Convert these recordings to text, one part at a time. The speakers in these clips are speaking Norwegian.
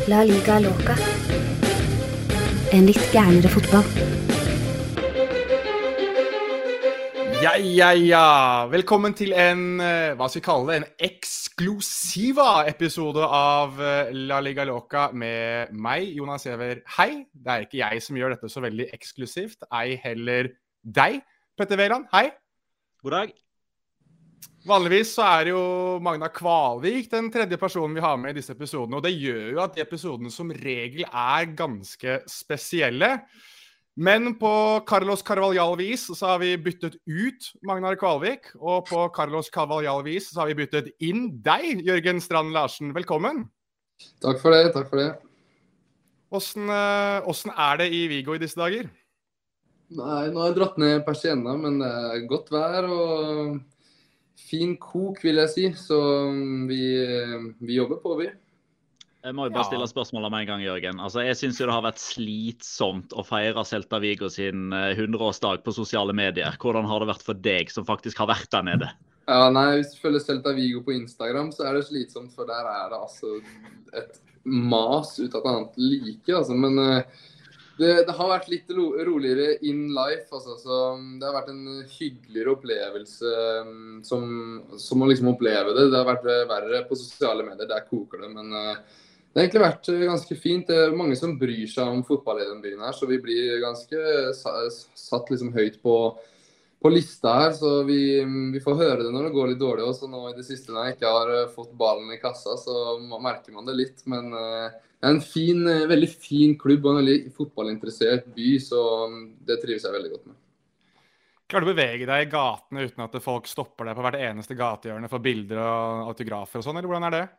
La Liga Loca. En litt gærnere fotball. Ja. Velkommen til hva skal vi kalle det, en eksklusiva episode av La Liga Loca med meg, Jonas Giæver. Hei, det er ikke jeg som gjør dette så veldig eksklusivt, ei heller deg, Petter Wæland. Hei. God dag. Vanligvis så er det jo Magna Kvalvik den tredje personen vi har med i disse episodene, og det gjør jo at de episodene som regel er ganske spesielle. Men på Carlos Carvalhal-vis så har vi byttet ut Magnar Kvalvik, og på Carlos Carvalhal-vis så har vi byttet inn deg, Jørgen Strand Larsen. Velkommen. Takk for det. Hvordan er det i Vigo i disse dager? Nei, nå har jeg dratt ned Persienna, men det er godt vær og fin kok, vil jeg si. Så vi jobber på, vi. Jeg må jo bare stille spørsmål om en gang, Jørgen. Altså, jeg synes jo det har vært slitsomt å feire Celta Vigo sin 100-årsdag på sosiale medier. Hvordan har det vært for deg som faktisk har vært der nede? Ja, nei, hvis du følger Celta Vigo på Instagram, så er det slitsomt, for der er det altså et mas ut av et annet like, altså. Men det har vært litt roligere in life, altså. Så det har vært en hyggeligere opplevelse som å liksom oppleve det. Det har vært verre på sosiale medier, der koker det, men det har egentlig vært ganske fint. Det er mange som bryr seg om fotball i den byen her, så vi blir ganske satt liksom høyt på lista her. Så vi får høre det når det går litt dårlig også. Nå i det siste når jeg ikke har fått ballen i kassa, så merker man det litt. Men det er en veldig fin klubb og en veldig fotballinteressert by, så det trives jeg veldig godt med. Klarer du å bevege deg i gatene uten at folk stopper deg på hvert eneste gatehjørne for bilder og autografer og sånn, eller hvordan er det?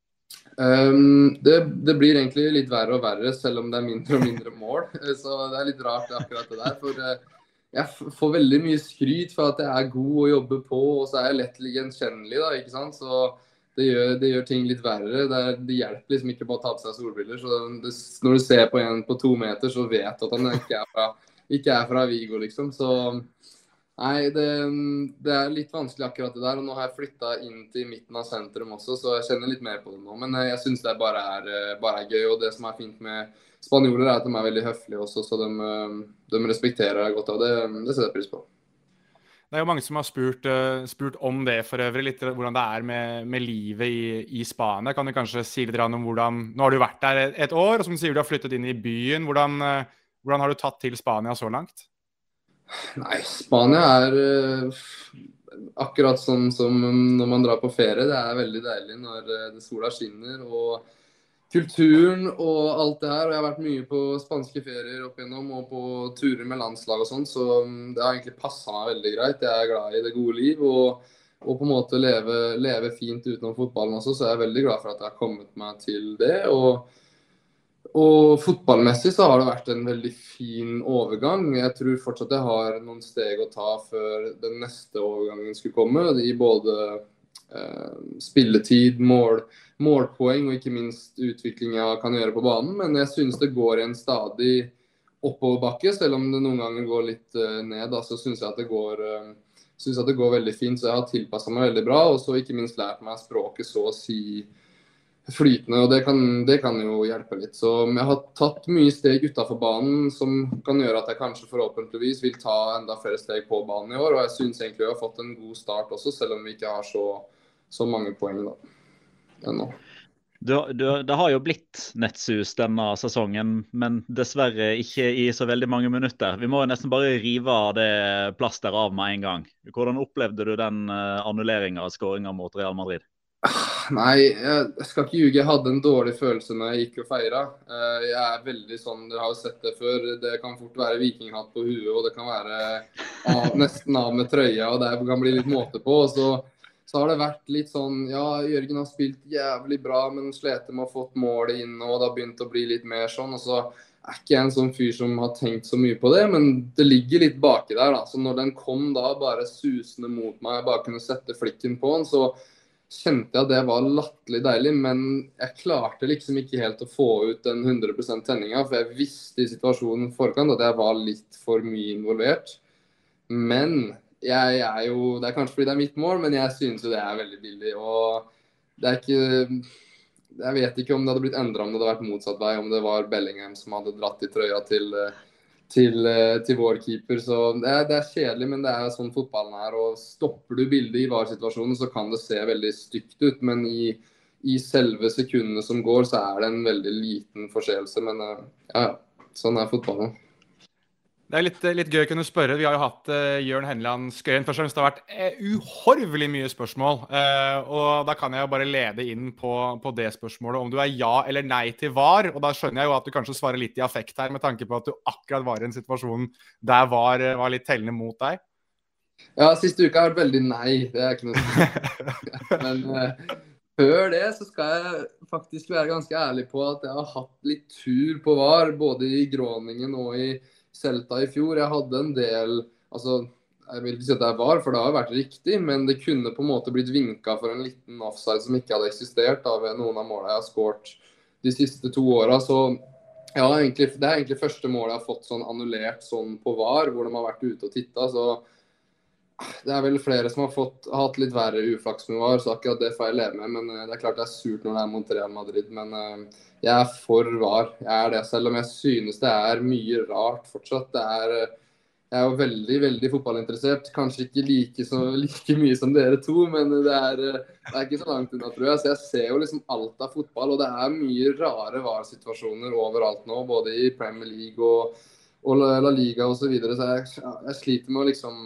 Det blir egentlig litt verre og verre, selv om det er mindre og mindre mål. Så det er litt rart akkurat det der. For jeg får veldig mye skryt for at jeg er god å jobbe på, og så er jeg lett gjenkjennelig, da, ikke sant? Så det gjør ting litt verre. Det hjelper liksom ikke på å ta på seg solbriller. Så når du ser på en på 2 meter, så vet du at han ikke er fra Vigo, liksom. Så nei, det er litt vanskelig akkurat det der, og nå har jeg flyttet inn til midten av sentrum også, så jeg kjenner litt mer på det nå. Men jeg synes det bare er gøy, og det som er fint med spanjoler er at de er veldig høflige også, så de respekterer deg godt, og det setter jeg pris på. Det er jo mange som har spurt om det for øvrig, litt hvordan det er med livet i Spania. Kan du kanskje si litt om hvordan, nå har du vært der et år, og som du sier du har flyttet inn i byen, hvordan har du tatt til Spania så langt? Nei, Spania er akkurat sånn som når man drar på ferie. Det er veldig deilig når sola skinner, og kulturen og alt det her. Og jeg har vært mye på spanske ferier opp igjennom, og på turer med landslag og sånn, så det har egentlig passet meg veldig greit. Jeg er glad i det gode liv, og på en måte leve fint utenom fotballen også, så jeg er veldig glad for at jeg har kommet meg til det. Og fotballmessig så har det vært en veldig fin overgang. Jeg tror fortsatt jeg har noen steg å ta før den neste overgangen skulle komme. I både spilletid, målpoeng og ikke minst utvikling jeg kan gjøre på banen. Men jeg synes det går en stadig oppoverbakke, selv om det noen ganger går litt ned. Da, så synes jeg at det går veldig fint, så jeg har tilpasset meg veldig bra. Og så ikke minst lært meg språket så å si flytende, og det kan jo hjelpe litt. Så jeg har tatt mye steg utenfor banen som kan gjøre at jeg kanskje forhåpentligvis vil ta enda flere steg på banen i år, og jeg synes egentlig jeg har fått en god start også, selv om vi ikke har så mange poeng da, ennå. Det har jo blitt nettsus denne sesongen, men dessverre ikke i så veldig mange minutter. Vi må jo nesten bare rive av det plasteret av med en gang. Hvordan opplevde du den annulleringen av skåringen mot Real Madrid? Nei, jeg skal ikke ljuge. Jeg hadde en dårlig følelse når jeg gikk og feiret. Jeg er veldig sånn, dere har jo sett det før, det kan fort være vikinghatt på huet, og det kan være nesten av med trøya, og det kan bli litt måte på. Og så har det vært litt sånn, ja, Jørgen har spilt jævlig bra, men slet med å få målet inn, og det har begynt å bli litt mer sånn, og så er ikke jeg en sånn fyr som har tenkt så mye på det, men det ligger litt baki der da. Så når den kom da bare susende mot meg, jeg bare kunne sette flikken på den, så kjente jeg at det var latterlig deilig, men jeg klarte liksom ikke helt å få ut den 100% tenninga, for jeg visste i situasjonen forkant at jeg var litt for mye involvert. Men jeg er jo, det er kanskje fordi det er mitt mål, men jeg synes jo det er veldig billig, og det er ikke Jeg vet ikke om det hadde blitt endret om det hadde vært motsatt vei, om det var Bellingham som hadde dratt I trøya til vår keeper. Så det er kjedelig, men det er sånn fotballen er. Og stopper du bildet I VAR-situasjonen, så kan det se veldig stygt ut. Men I selve sekundene som går, så er det en veldig liten forseelse. Men ja, sånn er fotballen. Det er litt gøy å kunne spørre. Vi har jo hatt Jørn Henland Skøyen. Først og fremst det har vært uhorvelig mye spørsmål. Og da kan jeg jo bare lede inn på det spørsmålet om du ja eller nei til VAR. Og da skjønner jeg jo at du kanskje svarer litt I affekt her, med tanke på at du akkurat var I en situasjon der VAR var litt tellende mot deg. Ja, siste uka har vært veldig nei. Det er ikke noe Men før det så skal jeg faktisk være ganske ærlig på at jeg har hatt litt tur på VAR, både I Groningen og I Celta I fjor. Jeg hadde en del, altså jeg vil ikke si at det var, for det har vært riktig, men det kunne på en måte blitt vinket for en liten offside som ikke hadde eksistert av noen av målene jeg har skåret de siste 2 årene. Så ja, det er egentlig første målet jeg har fått sånn annullert sånn på VAR, hvor de har vært ute og tittet. Så det er vel flere som har hatt litt verre uflaks med VAR, så akkurat det får jeg leve med. Men det er klart det er surt når det mot Real Madrid, men jeg er for VAR. Jeg det, selv om jeg synes det er mye rart fortsatt. Jeg er jo veldig, veldig fotballinteressert. Kanskje ikke like mye som dere to, men det er ikke så langt unna, tror jeg. Så jeg ser jo liksom alt av fotball, og det er mye rare VAR-situasjoner overalt nå, både I Premier League og La Liga og så videre. Så jeg sliter med å liksom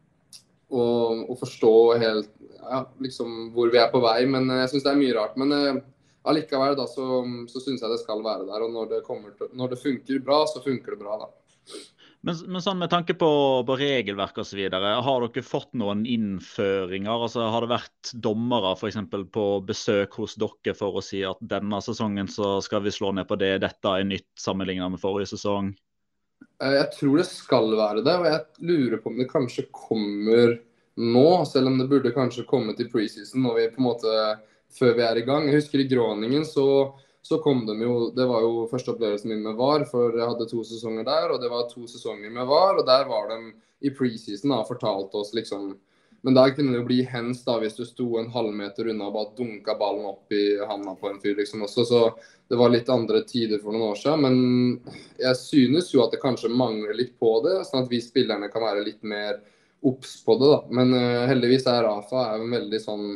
å forstå helt liksom hvor vi på vei, men jeg synes det er mye rart. Men allikevel da, så synes jeg det skal være der, og når det funker bra, så funker det bra da. Men sånn med tanke på regelverk og så videre, har dere fått noen innføringer? Altså har det vært dommere for eksempel på besøk hos dere for å si at denne sesongen så skal vi slå ned på det, dette nytt sammenlignet med forrige sesong? Jeg tror det skal være det, og jeg lurer på om det kanskje kommer nå, selv om det burde kanskje komme til preseason når vi på en måte før vi I gang. Jeg husker I Groningen så kom de jo, det var jo første opplevelsen min med VAR, for jeg hadde 2 sesonger der, og det var 2 sesonger med VAR, og der var de I preseason da, fortalt oss liksom, men der kunne det jo bli hens da, hvis du sto en halvmeter unna og bare dunket ballen opp I handa på en fyr liksom også, så det var litt andre tider for noen år siden, men jeg synes jo at det kanskje mangler litt på det, sånn at vi spillerne kan være litt mer opps på det da, men heldigvis Rafa jo en veldig sånn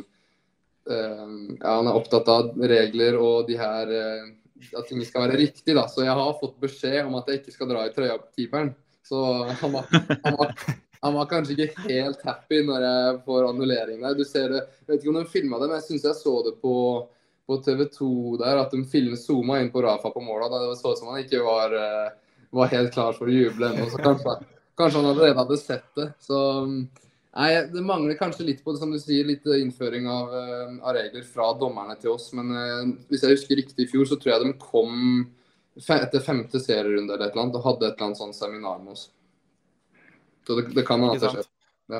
han opptatt av regler og de her at ting skal være riktig da, så jeg har fått beskjed om at jeg ikke skal dra I trøya på keeperen, så han var kanskje ikke helt happy når jeg får annullering der. Du ser det, jeg vet ikke om de filmet det, men jeg synes jeg så det på TV2 der, at de zoomet inn på Rafa på målet, da det så ut som han ikke var helt klar for å juble ennå, så kanskje han allerede hadde sett det, så nei, det mangler kanskje litt på det, som du sier, litt innføring av regler fra dommerne til oss, men hvis jeg husker riktig I fjor, så tror jeg de kom etter 5. serierunde eller et eller annet, og hadde et eller annet sånt seminar med oss. Så det kan ha skjedd. Ja.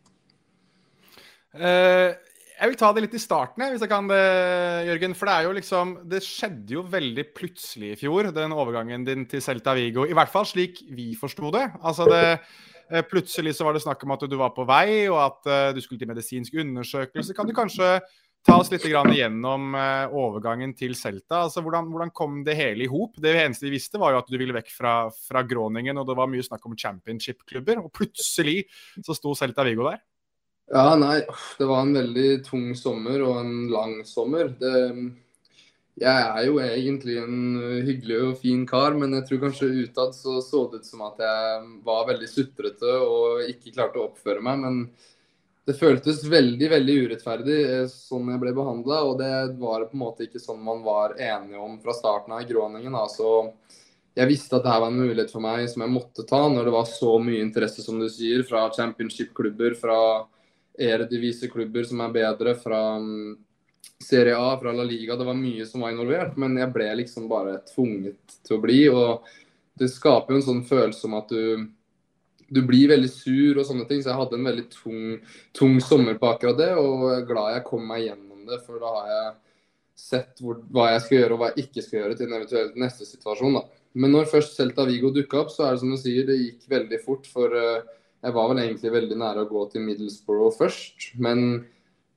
Jeg vil ta det litt I starten, hvis jeg kan det, Jørgen, for det jo liksom, det skjedde jo veldig plutselig I fjor, den overgangen din til Celta Vigo, I hvert fall slik vi forstod det. Altså plutselig så var det snakk om at du var på vei, og at du skulle til medisinsk undersøkelse. Kan du kanskje ta oss litt gjennom overgangen til Celta? Altså hvordan kom det hele I hop? Det eneste vi visste var jo at du ville vekk fra Groningen, og det var mye snakk om championship-klubber, og plutselig så sto Celta Vigo der. Ja, nei, det var en veldig tung sommer og en lang sommer. Jeg jo egentlig en hyggelig og fin kar, men jeg tror kanskje utad så det ut som at jeg var veldig sutrete og ikke klarte å oppføre meg, men det føltes veldig, veldig urettferdig sånn jeg ble behandlet, og det var på en måte ikke sånn man var enige om fra starten av I Groningen. Så jeg visste at dette var en mulighet for meg som jeg måtte ta når det var så mye interesse, som du sier, fra championship-klubber, fra Eredivisie-klubber som bedre, fra Serie A, fra La Liga. Det var mye som var involvert, men jeg ble liksom bare tvunget til å bli, og det skaper jo en sånn følelse om at du blir veldig sur og sånne ting, så jeg hadde en veldig tung sommer på akkurat det, og jeg glad jeg kom meg gjennom det, for da har jeg sett hva jeg skal gjøre og hva jeg ikke skal gjøre til en eventuelt neste situasjon da. Men når først Celta Vigo dukket opp, så det som du sier, det gikk veldig fort, for jeg var vel egentlig veldig nære å gå til Middlesbrough først, men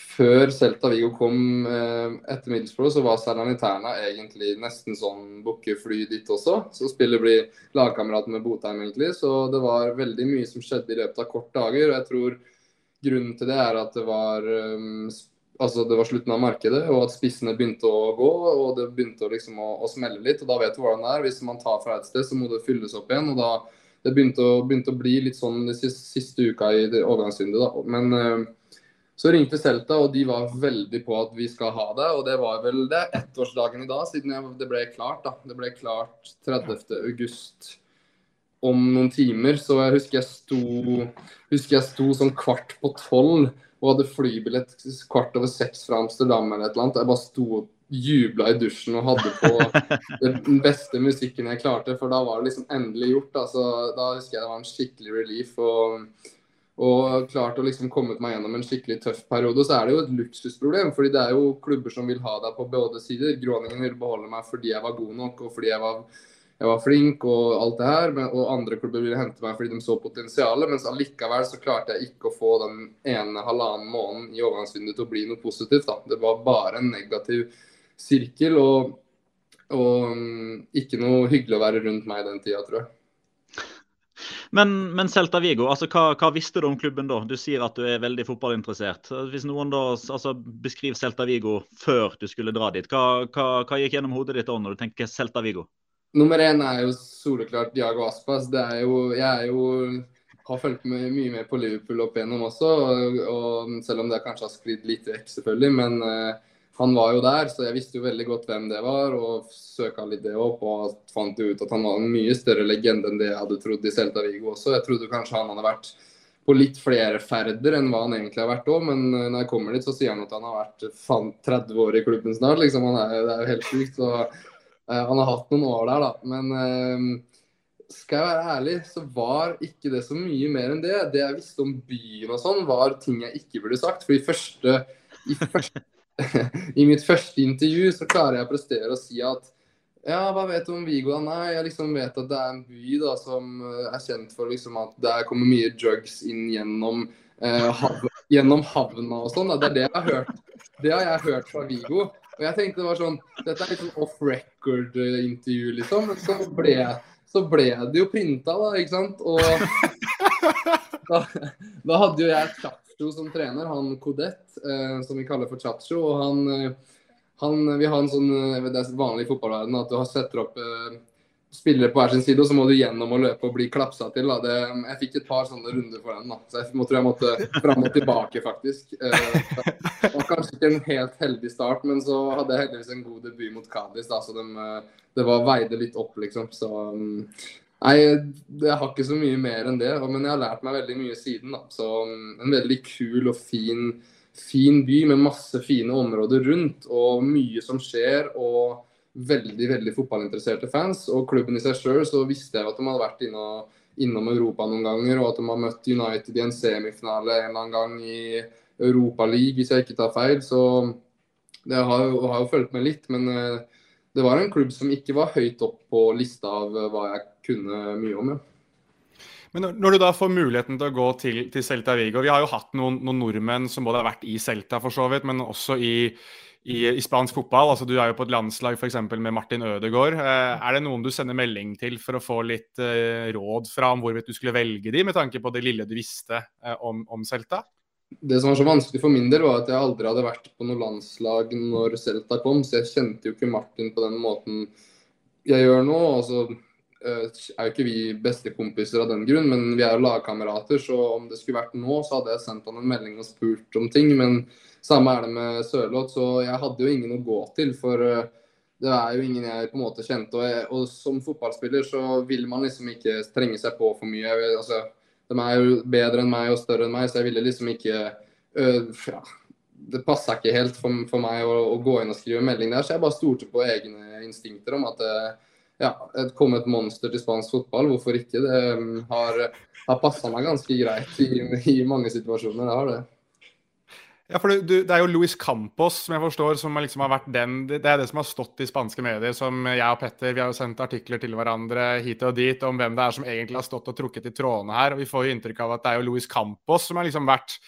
før Celta Vigo kom etter Middlesbrough, så var Salernitana egentlig nesten sånn bukkefly dit også. Så spiller blir lagkameraten med Botheim egentlig, så det var veldig mye som skjedde i løpet av kort dager. Og jeg tror grunnen til det at det var slutten av markedet, og at spissene begynte å gå, og det begynte å smelle litt. Og da vet du hvordan det hvis man tar fra et sted, så må det fylles opp igjen. Og da det begynte å bli litt sånn de siste uka i overgangsvinduet da. Men så ringte Celta, og de var veldig på at vi skal ha det, og det var vel ettårsdagen i dag, siden det ble klart da. Det ble klart 30. august om noen timer, så jeg husker jeg sto sånn 11:15 og hadde flybillett 5:15 fra Amsterdam eller et eller annet. Jeg bare sto og jubla i dusjen og hadde på den beste musikken jeg klarte, for da var det liksom endelig gjort da. Så da husker jeg det var en skikkelig relief, og klart å liksom komme meg gjennom en skikkelig tøff periode. Så det jo et luksusproblem, fordi det jo klubber som vil ha deg på både sider. Groningen ville beholde meg fordi jeg var god nok, og fordi jeg var flink og alt det her, og andre klubber ville hente meg fordi de så potensialet, mens allikevel så klarte jeg ikke å få den ene halvannen måneden i overgangsvinduet til å bli noe positivt da. Det var bare en negativ sirkel, og ikke noe hyggelig å være rundt meg den tiden, tror jeg. Men Celta Vigo, altså hva visste du om klubben da? Du sier at du veldig fotballinteressert. Hvis noen da beskriver Celta Vigo før du skulle dra dit, hva gikk gjennom hodet ditt da når du tenker Celta Vigo? Nummer 1 jo soleklart Diago Aspas. Jeg har fulgt mye med på Liverpool opp igjennom også, og selv om det kanskje har sklidd litt vekk selvfølgelig, men han var jo der, så jeg visste jo veldig godt hvem det var, og søket litt det opp, og fant ut at han var en mye større legende enn det jeg hadde trodd i Celta Vigo også. Jeg trodde kanskje han hadde vært på litt flere ferder enn hva han egentlig har vært også, men når jeg kommer dit så sier han at han har vært 30 år i klubben snart, liksom. Det jo helt sykt, så han har hatt noen år der da, men skal jeg være ærlig, så var ikke det så mye mer enn det. Det jeg visste om byen og sånn, var ting jeg ikke burde sagt, for i mitt første intervju så klarer jeg å prestere og si at ja, hva vet du om Vigo da? Nei, jeg liksom vet at det en by da, som kjent for liksom at det kommer mye drugs inn gjennom havna og sånn. Det det jeg har hørt. Det har jeg hørt fra Vigo. Og jeg tenkte det var sånn, dette litt sånn off-record intervju liksom. Men så ble det jo printa da, ikke sant? Og da hadde jo jeg Chacho som trener, han Codet, som vi kaller for Chacho, og vi har en sånn, det vanlig i fotballverden, at du setter opp spillere på hver sin side, og så må du gjennom og løpe og bli klapsa til. Jeg fikk et par sånne runder for den, da. Så jeg måtte fram og tilbake, faktisk. Det var kanskje ikke en helt heldig start, men så hadde jeg heldigvis en god debut mot Cadiz, da, så det veide litt opp, liksom. Så nei, jeg har ikke så mye mer enn det, men jeg har lært meg veldig mye siden, da. Så en veldig kul og fin by med masse fine områder rundt, og mye som skjer, og veldig, veldig fotballinteresserte fans. Og klubben i seg selv, så visste jeg at de hadde vært innom Europa noen ganger, og at de har møtt United i en semifinale en eller annen gang i Europa League, hvis jeg ikke tar feil. Så det har jo fulgt med litt, men det var en klubb som ikke var høyt opp på lista av hva jeg kunne mye om, ja. Men når du da får muligheten til å gå til Celta Vigo, vi har jo hatt noen nordmenn som både har vært i Celta for så vidt, men også i spansk fotball. Altså, du jo på et landslag for eksempel med Martin Ødegaard. Det noen du sender melding til for å få litt råd fra om hvorvidt du skulle velge de, med tanke på det lille du visste om Celta? Det som var så vanskelig for min del var at jeg aldri hadde vært på noe landslag når Celta kom, så jeg kjente jo ikke Martin på den måten jeg gjør nå. Altså jo ikke vi beste kompiser av den grunn, men vi jo lagkamerater, så om det skulle vært nå, så hadde jeg sendt han en melding og spurt om ting, men samme det med Sørloth, så jeg hadde jo ingen å gå til, for det jo ingen jeg på en måte kjente, og som fotballspiller så vil man liksom ikke trenge seg på for mye. Altså, de jo bedre enn meg og større enn meg, så jeg ville liksom ikke det passet ikke helt for meg å gå inn og skrive melding der, så jeg bare stolte på egne instinkter om at det kom et monster til spansk fotball, hvorfor ikke? Det har passet meg ganske greit i mange situasjoner, det har det. Ja, for det jo Luis Campos, som jeg forstår, som liksom har vært det det som har stått i spanske medier, som jeg og Petter, vi har jo sendt artikler til hverandre hit og dit, om hvem det som egentlig har stått og trukket i trådene her, og vi får jo inntrykk av at det jo Luis Campos som har liksom vært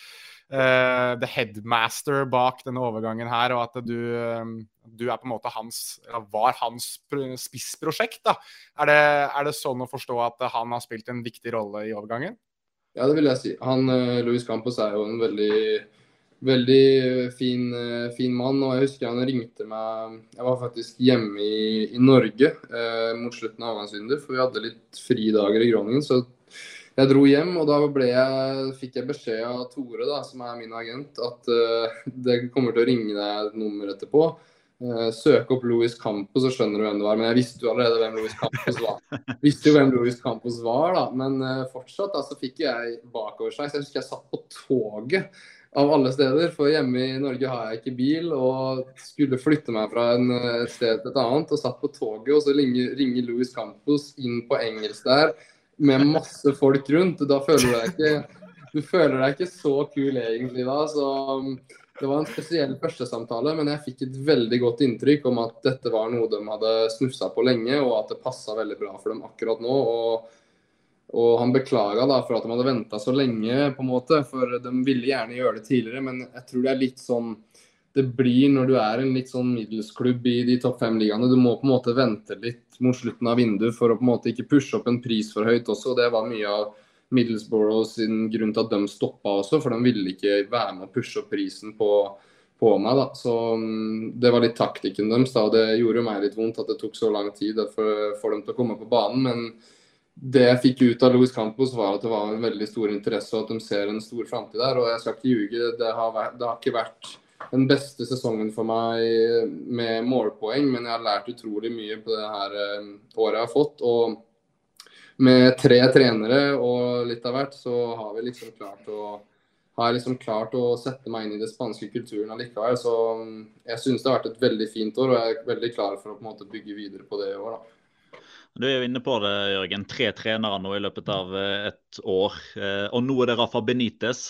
the headmaster bak denne overgangen her, og at du på en måte var hans spissprosjekt da. Det sånn å forstå at han har spilt en viktig rolle i overgangen? Ja, det vil jeg si. Luis Campos jo en veldig fin mann, og jeg husker han ringte meg. Jeg var faktisk hjemme i Norge mot slutten av avgangsvinduet, for vi hadde litt fridager i Groningen, så jeg dro hjem, og da fikk jeg beskjed av Tore, da, som min agent, at det kommer til å ringe deg et nummer etterpå. Søk opp Luis Campos, så skjønner du hvem det var. Men jeg visste jo allerede hvem Luis Campos var. Da. Men fortsatt så fikk jeg bakover seg. Så jeg husker jeg satt på toget av alle steder. For hjemme i Norge har jeg ikke bil, og skulle flytte meg fra et sted til et annet. Og satt på toget, og så ringer Luis Campos inn på engelsk der, med masse folk rundt. Da føler du deg ikke så kul egentlig da, så det var en spesiell første samtale, men jeg fikk et veldig godt inntrykk om at dette var noe de hadde snufset på lenge, og at det passet veldig bra for dem akkurat nå, og han beklaget da for at de hadde ventet så lenge på en måte, for de ville gjerne gjøre det tidligere, men jeg tror det litt sånn, det blir når du en litt sånn middelsklubb i de topp 5-ligaene. Du må på en måte vente litt mot slutten av vinduet for å på en måte ikke pushe opp en pris for høyt også. Det var mye av Middlesbrough sin grunn til at de stoppet også, for de ville ikke være med å pushe opp prisen på meg. Da. Så det var litt taktikken deres, da, og det gjorde meg litt vondt at det tok så lang tid for dem til å komme på banen. Men det jeg fikk ut av Luis Campos var at det var en veldig stor interesse, og at de ser en stor fremtid der. Og jeg skal ikke ljuge, det har ikke vært den beste sesongen for meg med målpoeng, men jeg har lært utrolig mye på det her året jeg har fått, og med 3 trenere og litt av hvert, så har vi klart å sette meg inn i det spanske kulturen allikevel, så jeg synes det har vært et veldig fint år, og jeg veldig klar for å på en måte bygge videre på det i år da. Du jo inne på det, Jørgen, 3 trenere nå i løpet av et år, og nå det Rafa Benitez,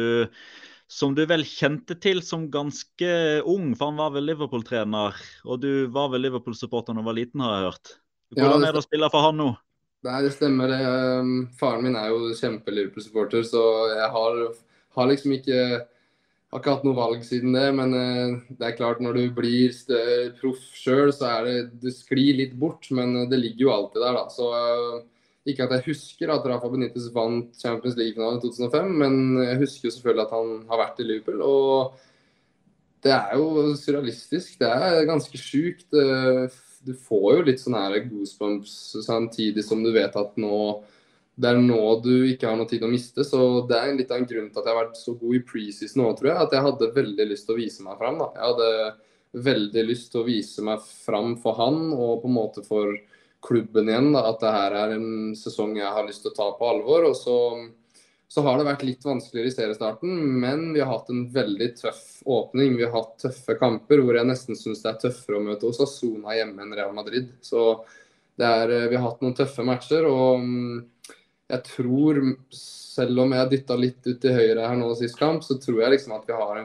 som du vel kjente til som ganske ung, for han var vel Liverpool-trener, og du var vel Liverpool-supporter når du var liten, har jeg hørt. Hvordan det å spille for han nå? Nei, det stemmer. Faren min jo kjempe-Liverpool-supporter, så jeg har liksom ikke hatt noe valg siden det, men det klart når du blir proff selv, så det sklir litt bort, men det ligger jo alltid der da, så ikke at jeg husker at Rafa Benitez vant Champions League-finalen i 2005, men jeg husker jo selvfølgelig at han har vært i Liverpool, og det jo surrealistisk, det ganske sykt. Du får jo litt sånne her goosebumps samtidig som du vet at det nå du ikke har noe tid å miste, så det litt av en grunn til at jeg har vært så god i preseason nå, tror jeg, at jeg hadde veldig lyst til å vise meg frem da. Jeg hadde veldig lyst til å vise meg frem for han, og på en måte for klubben igjen, da, at det her en sesong jeg har lyst til å ta på alvor, og så har det vært litt vanskeligere i seriestarten, men vi har hatt en veldig tøff åpning, vi har hatt tøffe kamper, hvor jeg nesten synes det tøffere å møte Osasuna hjemme enn Real Madrid, så vi har hatt noen tøffe matcher, og jeg tror, selv om jeg dyttet litt ut til høyre her nå sist kamp, så tror jeg liksom at vi har en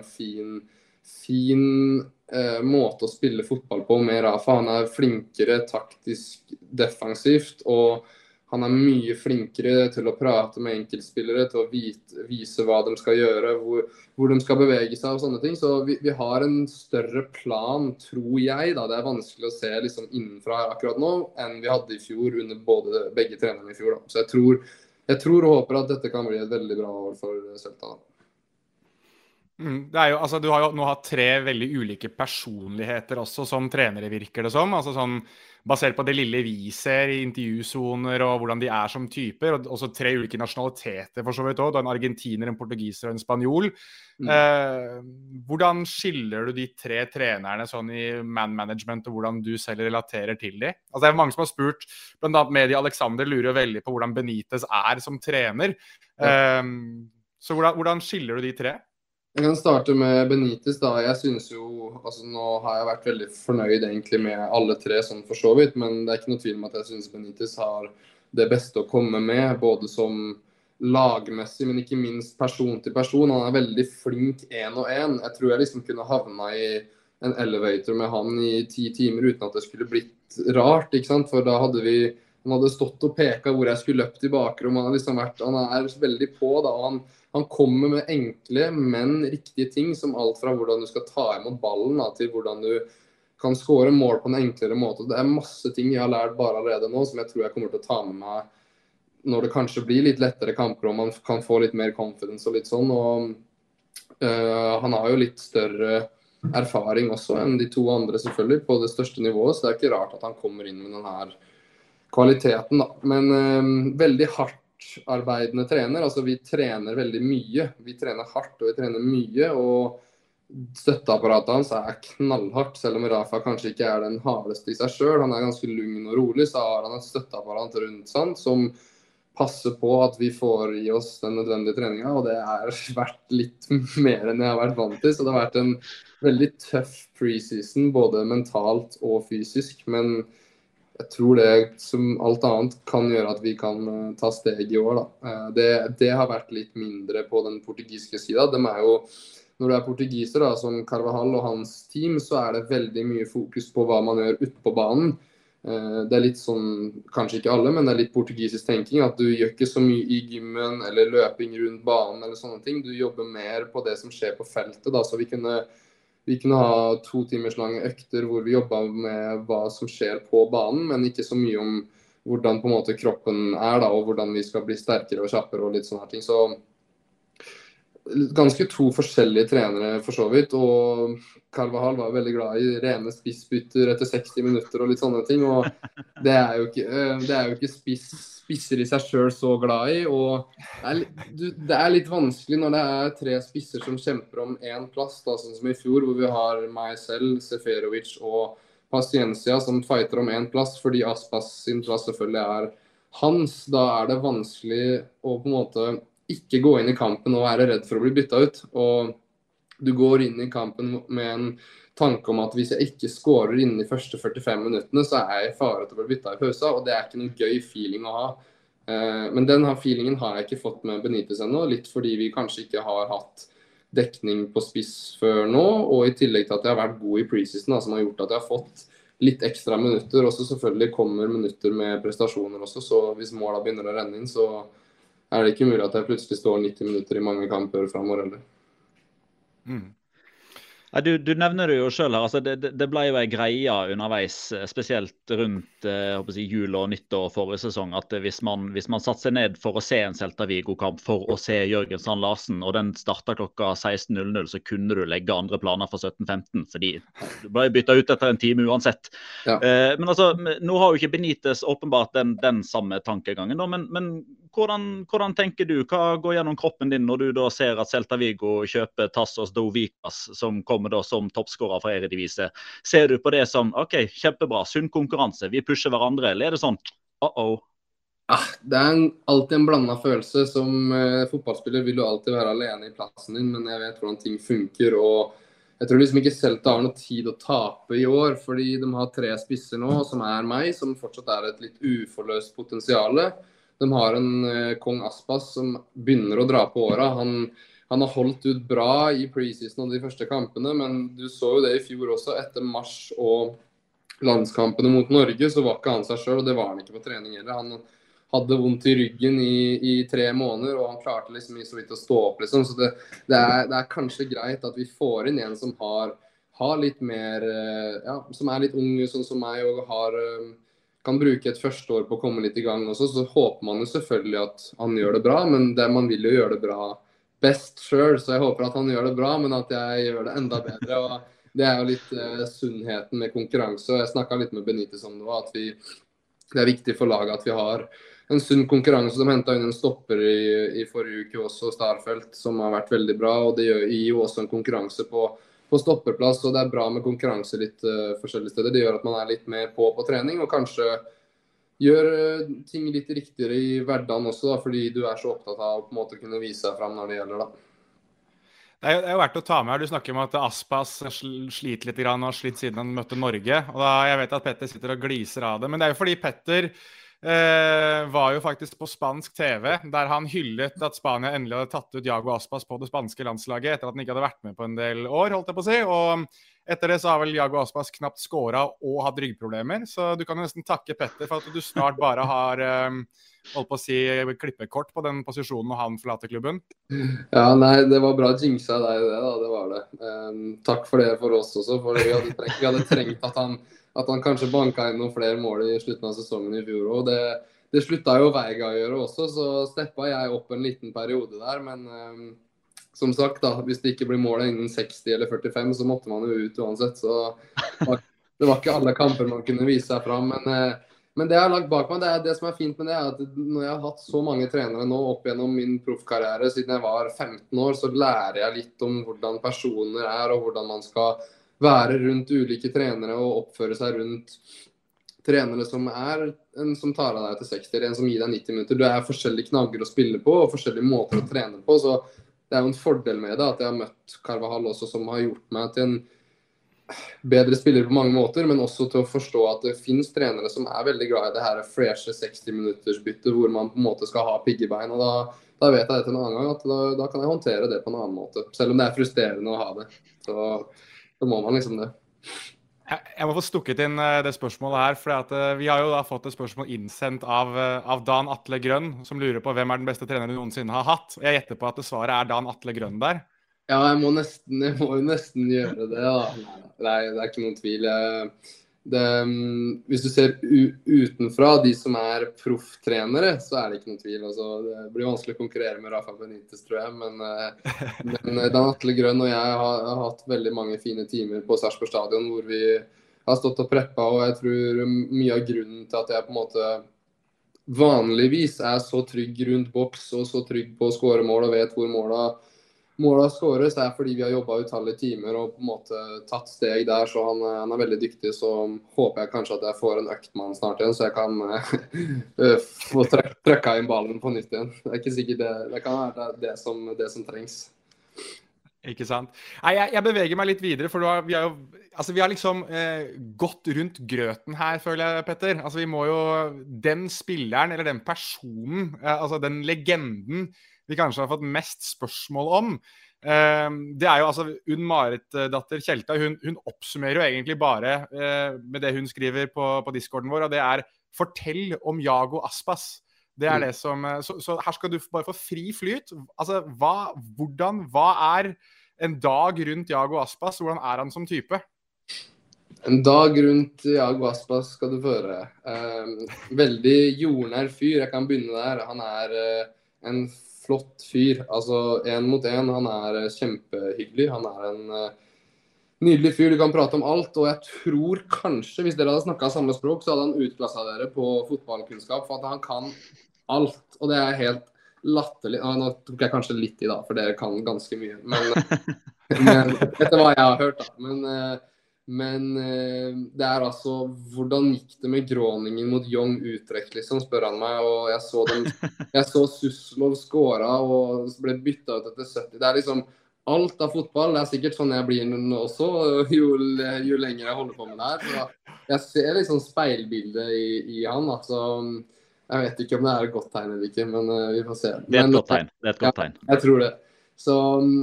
fin måte å spille fotball på med Rafa. Han flinkere taktisk defensivt, og han mye flinkere til å prate med enkeltspillere, til å vise hva de skal gjøre, hvor de skal bevege seg og sånne ting. Så vi har en større plan, tror jeg. Da. Det vanskelig å se liksom innenfra her akkurat nå, enn vi hadde i fjor under begge trenerne i fjor. Da. Så jeg tror og håper at dette kan bli et veldig bra år for Celta. Da. Det jo, altså, du har jo nå hatt 3 veldig ulike personligheter også som trenere, virker det som. Altså sånn, basert på det lille vi ser i intervjusoner og hvordan de som typer, og også 3 ulike nasjonaliteter for så vidt også. Du har en argentiner, en portugiser og en spanjol. Hvordan skiller du de 3 trenerne sånn i man-management, og hvordan du selv relaterer til de? Altså, det mange som har spurt, blant annet Media Alexander lurer veldig på hvordan Benitez som trener. Så hvordan skiller du de 3? Jeg kan starte med Benitez da. Jeg synes jo, altså nå har jeg vært veldig fornøyd egentlig med alle 3 sånn for så vidt, men det ikke noe tvil om at jeg synes Benitez har det beste å komme med, både som lagmessig, men ikke minst person til person. Han veldig flink 1-1. Jeg tror jeg liksom kunne havna i en elevator med han i 10 timer uten at det skulle blitt rart, ikke sant? For da hadde vi han hadde stått og peket hvor jeg skulle løpt i bakrom. Han er veldig på da, og han kommer med enkle, men riktige ting, som alt fra hvordan du skal ta imot ballen da, til hvordan du kan skåre mål på en enklere måte. Det er masse ting jeg har lært bare allerede nå, som jeg tror jeg kommer til å ta med meg når det kanskje blir litt lettere kamper, og man kan få litt mer confidence og litt sånn. Og han har jo litt større erfaring også enn de to andre selvfølgelig på det største nivået, så det er ikke rart at han kommer inn med den her kvaliteten da. Men veldig hardt arbeidende trener, altså vi trener veldig mye, vi trener hardt og vi trener mye, og støtteapparatet hans er knallhardt, selv om Rafa kanskje ikke er den hardeste i seg selv, han er ganske lugn og rolig, så har han et støtteapparat rundt seg som passer på at vi får i oss den nødvendige treninga, og det har vært litt mer enn jeg har vært vant til, så det har vært en veldig tøff preseason, både mentalt og fysisk, men jeg tror det som alt annet kan gjøre at vi kan ta steg i år da. Det har vært litt mindre på den portugisiske siden. De er jo, når du er portugiser da, som Carvajal og hans team, så er det veldig mye fokus på hva man gjør ute på banen. Det er litt sånn, kanskje ikke alle, men det er litt portugisisk tenking, at du gjør ikke så mye i gymmen eller løping rundt banen eller sånne ting. Du jobber mer på det som skjer på feltet da, så vi kunne ha 2 timers lange økter hvor vi jobbet med hva som skjer på banen, men ikke så mye om hvordan på en måte kroppen er da, og hvordan vi skal bli sterkere og kjappere og litt sånne ting. Så ganske 2 forskjellige trenere for så vidt, og Carvajal var veldig glad i rene spissbytter etter 60 minutter og litt sånne ting, og det er jo ikke spisser i seg selv så glad i, og det er litt vanskelig når det er 3 spisser som kjemper om en plass, da, sånn som i fjor, hvor vi har meg selv, Seferovic og Paciencia som fighter om en plass, fordi Aspas sin plass selvfølgelig er hans. Da er det vanskelig å på en måte ikke gå inn i kampen og være redd for å bli byttet ut, og du går inn i kampen med en tanke om at hvis jeg ikke skårer innen de første 45 minuttene, så er jeg i fare til å bli byttet i pausa, og det er ikke noen gøy feeling å ha. Men den feelingen har jeg ikke fått med Benitez ennå, litt fordi vi kanskje ikke har hatt dekning på spiss før nå, og i tillegg til at jeg har vært god i preseason, som har gjort at jeg har fått litt ekstra minutter. Også selvfølgelig kommer minutter med prestasjoner også, så hvis måla begynner å renne inn, så er det ikke mulig at jeg plutselig står 90 minutter i mange kamper fremover heller. Du nevner det jo selv her, altså det ble jo en greie underveis, spesielt rundt jul og nyttår forrige sesong, at hvis man satt seg ned for å se en Celta Vigo-kamp for å se Jørgen Strand Larsen, og den startet klokka 16.00, så kunne du legge andre planer for 17.15, fordi du ble byttet ut etter en time uansett. Ja. Men altså, nå har jo ikke Benitez åpenbart den samme tankegangen, da, men hvordan tenker du? Hva går gjennom kroppen din når du da ser at Celta Vigo kjøper Tassos Douvikas, som kommer da som toppskårer fra Eredivisie? Ser du på det som, ok, kjempebra, sunn konkurranse, vi pusher hverandre, eller er det sånn, Det er alltid en blandet følelse. Som fotballspiller vil du alltid være alene i plassen din, men jeg vet hvordan ting funker, og jeg tror liksom ikke Celta har noe tid å tape i år, fordi de har 3 spisser nå, som er meg, som fortsatt er et litt uforløst potensiale. De har en Kong Aspas som begynner å dra på åra. Han har holdt ut bra i preseason og de første kampene, men du så jo det i fjor også. Etter mars og landskampene mot Norge, så var ikke han seg selv, og det var han ikke på trening heller. Han hadde vondt i ryggen i 3 måneder, og han klarte liksom så vidt å stå opp, liksom. Så det er kanskje greit at vi får inn en som har litt mer, som er litt ung, sånn som meg, og kan bruke et første år på å komme litt i gang også, så håper man jo selvfølgelig at han gjør det bra, men man vil jo gjøre det bra best selv, så jeg håper at han gjør det bra, men at jeg gjør det enda bedre, og det er jo litt sunnheten med konkurranse, og jeg snakket litt med Benitez om det, at det er viktig for laget at vi har en sunn konkurranse. De hentet inn en stopper i forrige uke også, Starfelt, som har vært veldig bra, og det gir jo også en konkurranse på stopperplass, og det er bra med konkurranse litt forskjellige steder. Det gjør at man er litt mer på trening, og kanskje gjør ting litt riktigere i hverdagen også, da, fordi du er så opptatt av å på en måte kunne vise seg frem når det gjelder da. Det er jo verdt å ta med her. Du snakker om at Aspas sliter litt og har slitt siden han møtte Norge, og jeg vet at Petter sitter og gliser av det, men det er jo fordi Petter var jo faktisk på spansk TV, der han hyllet at Spania endelig hadde tatt ut Iago Aspas på det spanske landslaget etter at han ikke hadde vært med på en del år, holdt jeg på å si, og Etter det så har vel Iago Aspas knapt skåret og hatt ryggproblemer, så du kan nesten takke Petter for at du snart bare har holdt på å si klippekort på den posisjonen når han forlater klubben. Ja, nei, det var bra jinxa deg det da, det var det. Takk for det for oss også, for vi hadde trengt at han kanskje banket inn noen flere mål i slutten av sesongen i fjor, og det sluttet jo Veiga å gjøre også, så steppet jeg opp en liten periode der, men som sagt da, hvis det ikke blir målet innen 60 eller 45, så måtte man jo ut uansett, så det var ikke alle kamper man kunne vise seg fram, men det jeg har lagt bak meg, det som er fint med det, er at når jeg har hatt så mange trenere nå opp gjennom min proffkarriere, siden jeg var 15 år, så lærer jeg litt om hvordan personer er, og hvordan man skal være rundt ulike trenere, og oppføre seg rundt trenere som som tar av deg til 60, eller en som gir deg 90 minutter. Det er forskjellige knagger å spille på, og forskjellige måter å trene på, så det er jo en fordel med det, at jeg har møtt Carvajal også, som har gjort meg til en bedre spiller på mange måter, men også til å forstå at det finnes trenere som er veldig glad i det her freshe 60-minutters bytte, hvor man på en måte skal ha piggebein, og da vet jeg det til en annen gang, at da kan jeg håndtere det på en annen måte, selv om det er frustrerende å ha det. Så må man liksom det. Jeg må få stukket inn det spørsmålet her, for vi har jo da fått et spørsmål innsendt av Dan Atle Grønn, som lurer på hvem er den beste treneren du noensinne har hatt. Jeg gjetter på at det svaret er Dan Atle Grønn der. Ja, jeg må jo nesten gjøre det, da. Det er ikke noen tvil. Hvis du ser utenfra de som er profftrenere, så er det ikke noen tvil. Altså, det blir vanskelig å konkurrere med Rafa Benitez, tror jeg. Men Dan Atle Grønn og jeg har hatt veldig mange fine timer på Sarpsborg Stadion, hvor vi har stått og preppet, og jeg tror mye av grunnen til at jeg på en måte vanligvis er så trygg rundt boks, og så trygg på å skåre mål og vet hvor målet skåres, er fordi vi har jobbet utallige timer og på en måte tatt steg der, så han er veldig dyktig, så håper jeg kanskje at jeg får en økt med han snart igjen, så jeg kan få trøkket inn ballen på nytt igjen. Det er ikke sikkert det kan være det som trengs. Ikke sant? Nei, jeg beveger meg litt videre, for vi har liksom gått rundt grøten her, føler jeg, Petter. Altså, vi må jo, den spilleren, eller den personen, altså den legenden, vi kanskje har fått mest spørsmål om. Det er jo altså Unn-Marit-datter Kjelta, hun oppsummerer jo egentlig bare med det hun skriver på Discorden vår, og det er «Fortell om Iago Aspas». Det er det som, så her skal du bare få fri flyt. Altså, hva er en dag rundt Iago Aspas? Hvordan er han som type? En dag rundt Iago Aspas skal du få høre. Veldig jordnær fyr, jeg kan begynne der. Han er en flott fyr, altså 1 mot 1, han er kjempehyggelig, han er en nydelig fyr, du kan prate om alt, og jeg tror kanskje, hvis dere hadde snakket samme språk, så hadde han utklasset dere på fotballkunnskap, for at han kan alt, og det er helt latterlig. Nå tok jeg kanskje litt i da, for dere kan ganske mye, men dette var jeg har hørt da, men det er altså, hvordan gikk det med Groningen mot Young Utrecht, liksom, spør han meg, og jeg så Suslov skåret, og ble byttet ut etter 70. Det er liksom alt av fotball, det er sikkert sånn jeg blir også, jo lenger jeg holder på med det her. Så jeg ser liksom speilbildet i han, altså, jeg vet ikke om det er et godt tegn eller ikke, men vi får se. Det er et godt tegn. Jeg tror det. Så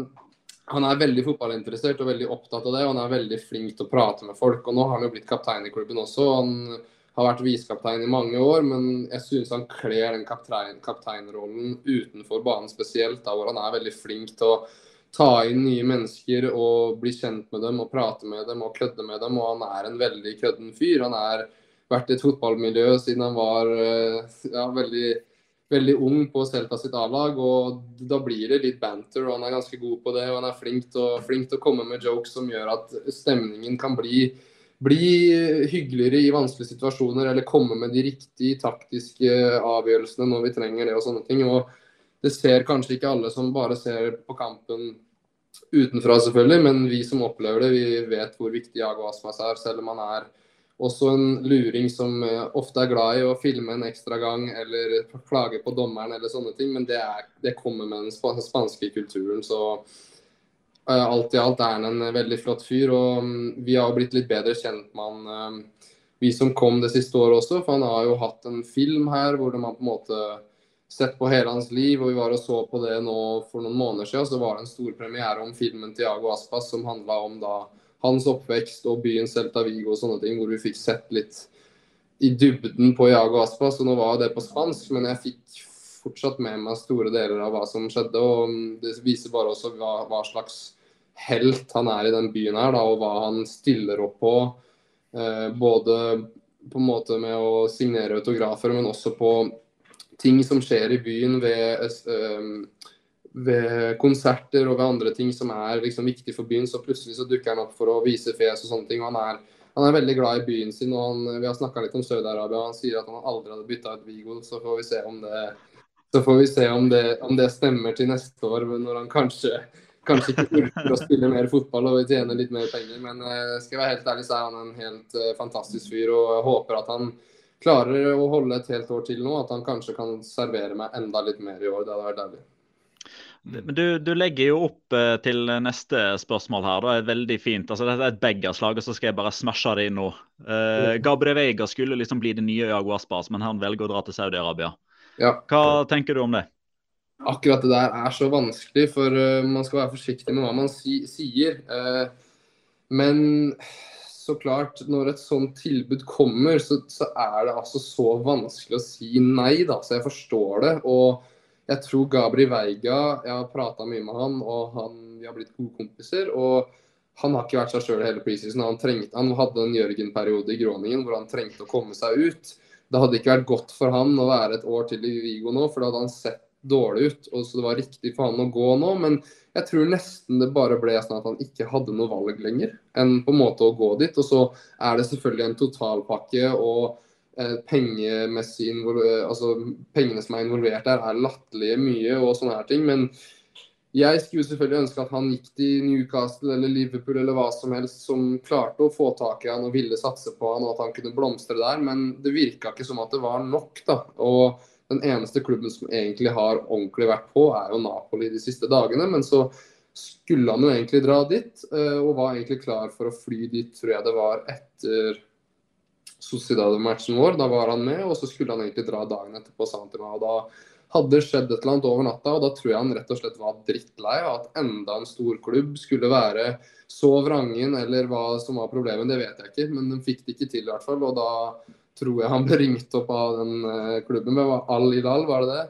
han er veldig fotballinteressert og veldig opptatt av det, og han er veldig flink til å prate med folk, og nå har han jo blitt kaptein i klubben også. Han har vært visekaptein i mange år, men jeg synes han kler den kapteinrollen utenfor banen spesielt, da, hvor han er veldig flink til å ta inn nye mennesker og bli kjent med dem og prate med dem og kødde med dem, og han er en veldig kødden fyr. Han har vært i et fotballmiljø siden han var veldig ung på Celta sitt A-lag, og da blir det litt banter, og han er ganske god på det, og han er flink til å komme med jokes som gjør at stemningen kan bli hyggeligere i vanskelige situasjoner, eller komme med de riktige taktiske avgjørelsene når vi trenger det og sånne ting. Og det ser kanskje ikke alle som bare ser på kampen utenfra selvfølgelig, men vi som opplever det, vi vet hvor viktig Iago Aspas er, selv om han er også en luring som ofte er glad i å filme en ekstra gang eller klage på dommeren eller sånne ting, men det kommer med den spanske kulturen, så alt i alt er han en veldig flott fyr, og vi har blitt litt bedre kjent med han, vi som kom det siste året også, for han har jo hatt en film her hvor de har på en måte sett på hele hans liv, og vi var og så på det nå for noen måneder siden, så var det en stor premiere om filmen til Iago Aspas som handlet om da hans oppvekst og byen Celta Vigo og sånne ting, hvor vi fikk sett litt i dybden på Iago Aspas, og nå var det på spansk, men jeg fikk fortsatt med meg store deler av hva som skjedde, og det viser bare også hva slags helt han i den byen her, da, og hva han stiller opp på, både på en måte med å signere autografer, men også på ting som skjer i byen ved konserter og ved andre ting som liksom viktig for byen, så plutselig så dukker han opp for å vise fjes og sånne ting, og han veldig glad i byen sin, og vi har snakket litt om Saudi-Arabia, og han sier at han aldri hadde byttet ut Vigo, så får vi se om det stemmer til neste år, når han kanskje ikke orker å spille mer fotball og tjene litt mer penger, men skal jeg være helt ærlig, så han en helt fantastisk fyr, og jeg håper at han klarer å holde et helt år til nå, at han kanskje kan servere meg enda litt mer i år, det hadde vært deilig. Men du legger jo opp til neste spørsmål her, da veldig fint. Altså, dette et beggerslag, og så skal jeg bare smashe det inn nå. Gabriel Veiga skulle liksom bli det nye Iago Aspas, men han velger å dra til Saudi-Arabia. Ja. Hva tenker du om det? Akkurat det der så vanskelig, for man skal være forsiktig med hva man sier. Men så klart, når et sånt tilbud kommer, så det altså så vanskelig å si nei, da. Så jeg forstår det, og jeg tror Gabriel Veiga, jeg har pratet mye med han, og vi har blitt gode kompiser, og han har ikke vært seg selv i hele preseason. Han hadde en Jørgen-periode i Groningen hvor han trengte å komme seg ut. Det hadde ikke vært godt for han å være et år til i Vigo nå, for da hadde han sett dårlig ut, og så det var riktig for han å gå nå, men jeg tror nesten det bare ble sånn at han ikke hadde noe valg lenger enn på en måte å gå dit, og så det selvfølgelig en totalpakke, og pengemessig altså pengene som involvert der latterlige mye og sånne her ting, men jeg skulle selvfølgelig ønske at han gikk til Newcastle eller Liverpool eller hva som helst som klarte å få tak i han og ville satse på han og at han kunne blomstre der, men det virket ikke som at det var nok da, og den eneste klubben som egentlig har ordentlig vært på jo Napoli de siste dagene, men så skulle han jo egentlig dra dit og var egentlig klar for å fly dit, tror jeg det var etter Sociedad-matchen vår, da var han med, og så skulle han egentlig dra dagen etterpå Santima, og da hadde det skjedd et eller annet over natta, og da tror jeg han rett og slett var drittlei, og at enda en stor klubb skulle være så vrangen, eller hva som var problemet, det vet jeg ikke, men den fikk det ikke til i hvert fall, og da tror jeg han ble ringt opp av den klubben, med Al-Hilal, var det det?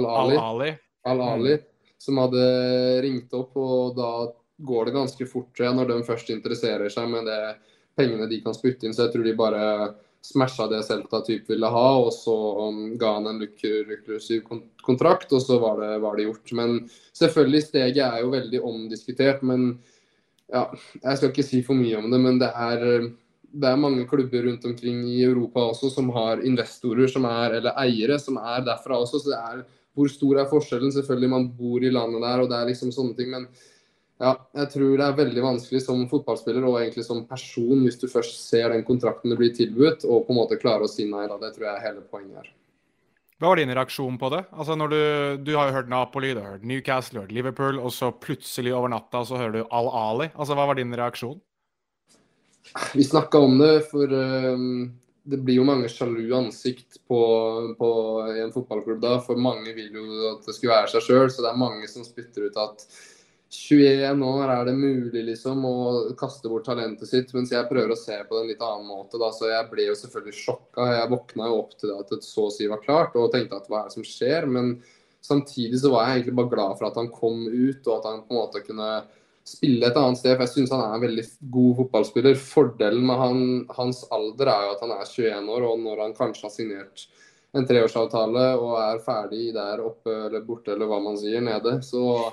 Al-Ali, som hadde ringt opp, og da går det ganske fort, tror jeg, når de først interesserer seg med det pengene de kan spytte inn, så jeg tror de bare smashet det Celta typ ville ha, og så ga han en luklusiv kontrakt, og så var det gjort. Men selvfølgelig, steget jo veldig omdiskutert, men ja, jeg skal ikke si for mye om det, men det mange klubber rundt omkring i Europa også som har investorer som eller eiere som derfra også, så hvor stor forskjellen? Selvfølgelig, man bor i landet der, og det liksom sånne ting, men ja, jeg tror det veldig vanskelig som fotballspiller og egentlig som person hvis du først ser den kontrakten det blir tilbudt og på en måte klarer å si nei da, det tror jeg hele poenget Hva var din reaksjon på det? Altså når du har jo hørt Napoli, du har hørt Newcastle, du har hørt Liverpool, og så plutselig over natta så hører du Al-Ali. Altså hva var din reaksjon? Vi snakket om det, for det blir jo mange sjalu ansikt på en fotballklubb da, for mange vil jo at det skulle være seg selv, så det mange som spytter ut at 21 år det mulig liksom å kaste bort talentet sitt, mens jeg prøver å se på det en litt annen måte da, så jeg ble jo selvfølgelig sjokket. Jeg våknet jo opp til det at det så å si var klart, og tenkte at hva det som skjer, men samtidig så var jeg egentlig bare glad for at han kom ut, og at han på en måte kunne spille et annet sted, for jeg synes han en veldig god fotballspiller. Fordelen med hans alder jo at han 21 år, og når han kanskje har signert en 3-årsavtale og ferdig der oppe eller borte eller hva man sier nede, så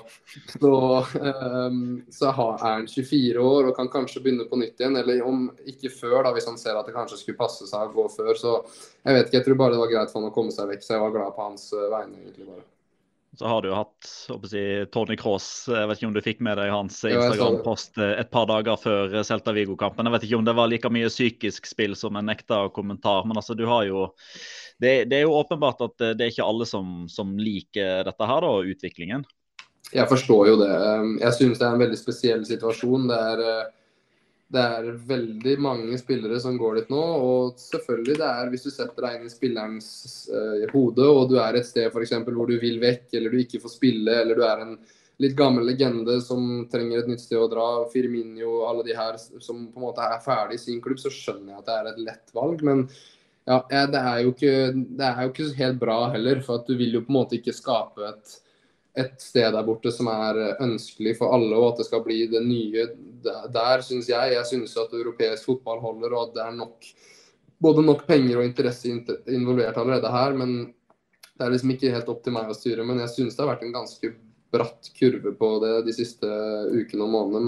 han 24 år og kan kanskje begynne på nytt igjen, eller om ikke før da, hvis han ser at det kanskje skulle passe seg å gå før, så jeg vet ikke, jeg tror bare det var greit for han å komme seg vekk, så jeg var glad på hans vegne egentlig bare. Så har du jo hatt, Tony Kroos, jeg vet ikke om du fikk med deg hans Instagram-post et par dager før Celta Vigo-kampen. Jeg vet ikke om det var like mye psykisk spill som en ekte kommentar, men altså du har jo, det jo åpenbart at det ikke alle som liker dette her da, utviklingen. Jeg forstår jo det. Jeg synes det en veldig spesiell situasjon. Det veldig mange spillere som går dit nå, og selvfølgelig det hvis du setter deg inn i spillerens hode, og du et sted for eksempel hvor du vil vekk, eller du ikke får spille, eller du en litt gammel legende som trenger et nytt sted å dra, Firmino, alle de her som på en måte er ferdig i sin klubb, så skjønner jeg at det et lett valg. Men ja, det jo ikke helt bra heller, for at du vil jo på en måte ikke skape et sted der borte som ønskelig for alle, og at det skal bli det nye der, synes jeg. Jeg synes at europeisk fotball holder, og at det både nok penger og interesse involvert allerede her, men det liksom ikke helt opp til meg å styre. Men jeg synes det har vært en ganske bratt kurve på det de siste ukene og månedene,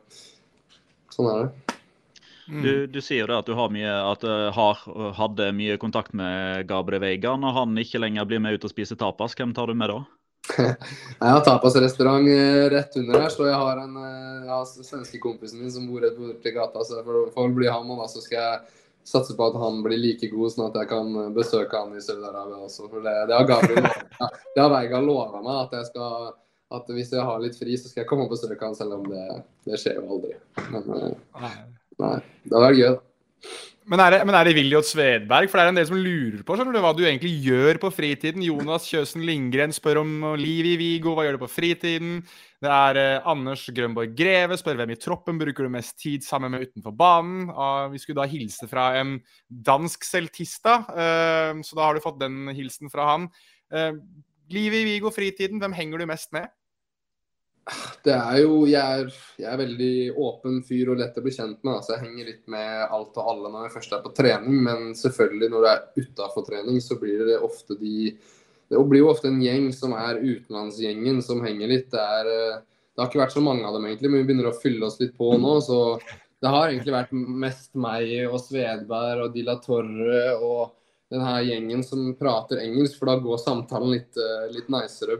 men sånn det. Du sier jo det at du hadde mye kontakt med Gabriel Veiga. Når han ikke lenger blir med ut og spiser tapas, hvem tar du med da? Jeg har tapasrestaurant rett under her, så jeg har svenske kompisen min som bor rett borte i gata, så får bli han, og da så skal jeg satse på at han blir like god, sånn at jeg kan besøke han i Saudi-Arabia også. For det har Gabriel det har Veiga lovet meg, at hvis jeg har litt fri, så skal jeg komme og besøke han, selv om det skjer jo aldri. Men nei, det har vært gøy da. Men det Viljot Svedberg? For det en del som lurer på, skjønner du, hva du egentlig gjør på fritiden. Jonas Kjøsen Lindgren spør om liv i Vigo, hva gjør du på fritiden? Det Anders Grønborg Greve spør hvem i troppen bruker du mest tid sammen med utenfor banen. Vi skulle da hilse fra en dansk celtista, så da har du fått den hilsen fra han. Liv i Vigo, fritiden, hvem henger du mest med? Det jo, jeg veldig åpen fyr og lett å bli kjent med, så jeg henger litt med alt og alle når jeg først på trening, men selvfølgelig når du utenfor trening, så blir det ofte det blir jo ofte en gjeng som utenlandsgjengen som henger litt. Det har ikke vært så mange av dem egentlig, men vi begynner å fylle oss litt på nå, så det har egentlig vært mest meg og Svedberg og De La Torre og den her gjengen som prater engelsk, for da går samtalen litt nicere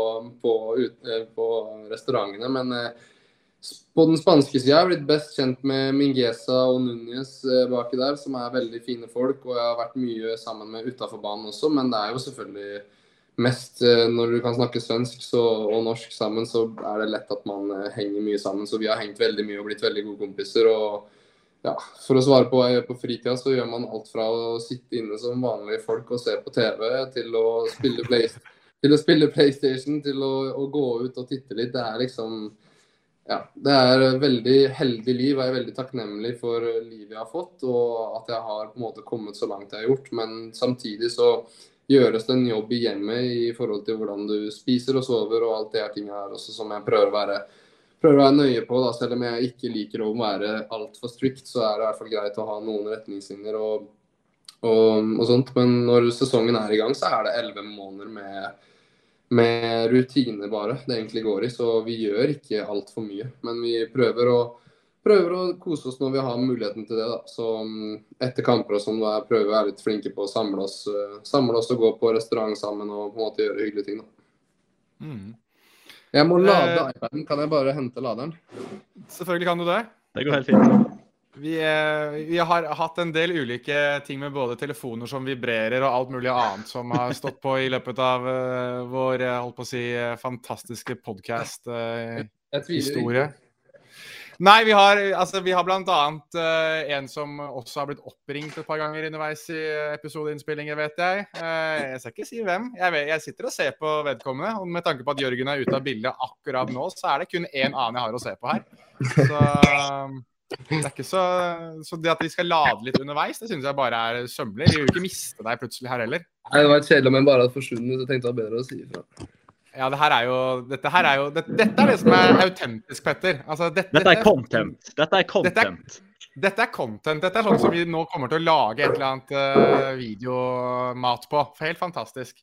på restaurantene. Men på den spanske siden har jeg blitt best kjent med Mingueza og Núñez baki der, som veldig fine folk, og jeg har vært mye sammen med utenfor banen også, men det jo selvfølgelig mest når du kan snakke svensk og norsk sammen, så det lett at man henger mye sammen. Så vi har hengt veldig mye og blitt veldig gode kompiser, og ja, for å svare på fritida så gjør man alt fra å sitte inne som vanlige folk og se på TV, til å spille PlayStation, til å gå ut og titte litt. Det liksom, ja, det veldig heldig liv, og jeg veldig takknemlig for livet jeg har fått, og at jeg har på en måte kommet så langt jeg har gjort, men samtidig så gjøres det en jobb i hjemmet i forhold til hvordan du spiser og sover, og alt det her tingene her også, som jeg prøver å være nøye på, da, selv om jeg ikke liker å være alt for strikt, så det i hvert fall greit å ha noen retningslinjer og sånt. Men når sesongen i gang, så det 11 måneder med rutine bare det egentlig går i, så vi gjør ikke alt for mye. Men vi prøver å kose oss når vi har muligheten til det, da. Så etter kamper og sånn, da prøver vi å være litt flinke på å samle oss og gå på restaurant sammen og på en måte gjøre hyggelige ting, da. Jeg må lade iPaden. Kan jeg bare hente laderen? Selvfølgelig kan du det. Det går helt fint. Vi har hatt en del ulike ting med både telefoner som vibrerer og alt mulig annet som har stått på i løpet av vår, holdt på å si, fantastiske podcast-historie. Nei, vi har blant annet en som også har blitt oppringt et par ganger underveis i episodeinnspillinger, vet jeg. Jeg skal ikke si hvem. Jeg sitter og ser på vedkommende, og med tanke på at Jørgen ute av bildet akkurat nå, så det kun en annen jeg har å se på her. Så det ikke så det at vi skal lade litt underveis, det synes jeg bare sømmelig. Vi vil jo ikke miste deg plutselig her heller. Nei, det var kjedelig om jeg bare hadde forsvunnet, så tenkte jeg det var bedre å si ifra. Ja, dette det som autentisk, Petter. Altså, dette content. Dette content. Dette content. Dette sånn som vi nå kommer til å lage et eller annet videomat på. Helt fantastisk.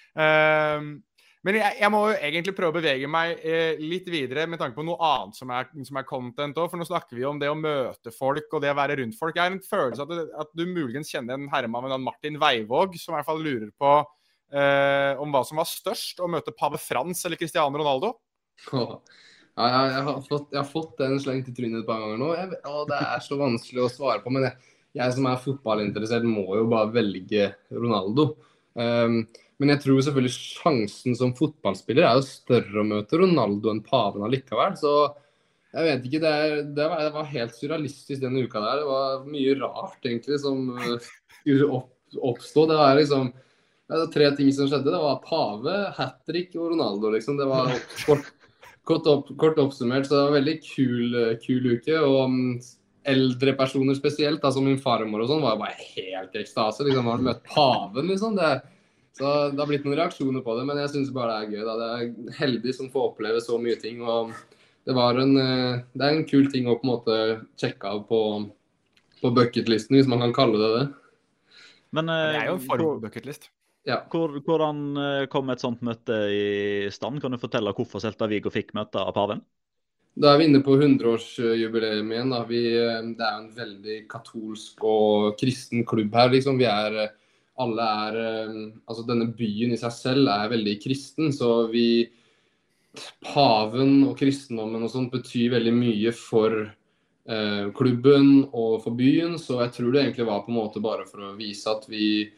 Men jeg må jo egentlig prøve å bevege meg litt videre med tanke på noe annet som er content også, for nå snakker vi om det å møte folk og det å være rundt folk. Jeg har en følelse at du muligens kjenner en herremann med Martin Veivåg, som i hvert fall lurer på om hva som var størst, å møte Pave Frans eller Cristiano Ronaldo? Ja, jeg har fått den slengt i trynet et par ganger nå, og det så vanskelig å svare på, men jeg som fotballinteressert må jo bare velge Ronaldo. Men jeg tror selvfølgelig sjansen som fotballspiller jo større å møte Ronaldo enn Paven allikevel, så jeg vet ikke, det var helt surrealistisk denne uka der. Det var mye rart egentlig som skulle oppstå. Det var liksom det var 3 ting som skjedde. Det var Pave, hat-trick og Ronaldo, liksom. Det var kort oppsummert, så det var en veldig kul uke, og eldre personer spesielt, da, som min farmor og sånn, var jo bare helt i ekstase. Liksom, har du møtt paven, liksom? Så det har blitt noen reaksjoner på det, men jeg synes bare det er gøy. Da. Det er heldig som får oppleve så mye ting, og det er en kul ting å på en måte sjekke av på bucketlisten, hvis man kan kalle det det. Men det er jo en form på bucketlist. Ja. Hvordan kom et sånt møte i stand? Kan du fortelle hvorfor Celta Vigo fikk møte av paven? Da er vi inne på 100-årsjubileet igjen. Da. Det er jo en veldig katolsk og kristen klubb her. Liksom. Altså denne byen i seg selv er veldig kristen, så paven og kristendommen og sånt betyr veldig mye for klubben og for byen, så jeg tror det egentlig var på en måte bare for å vise at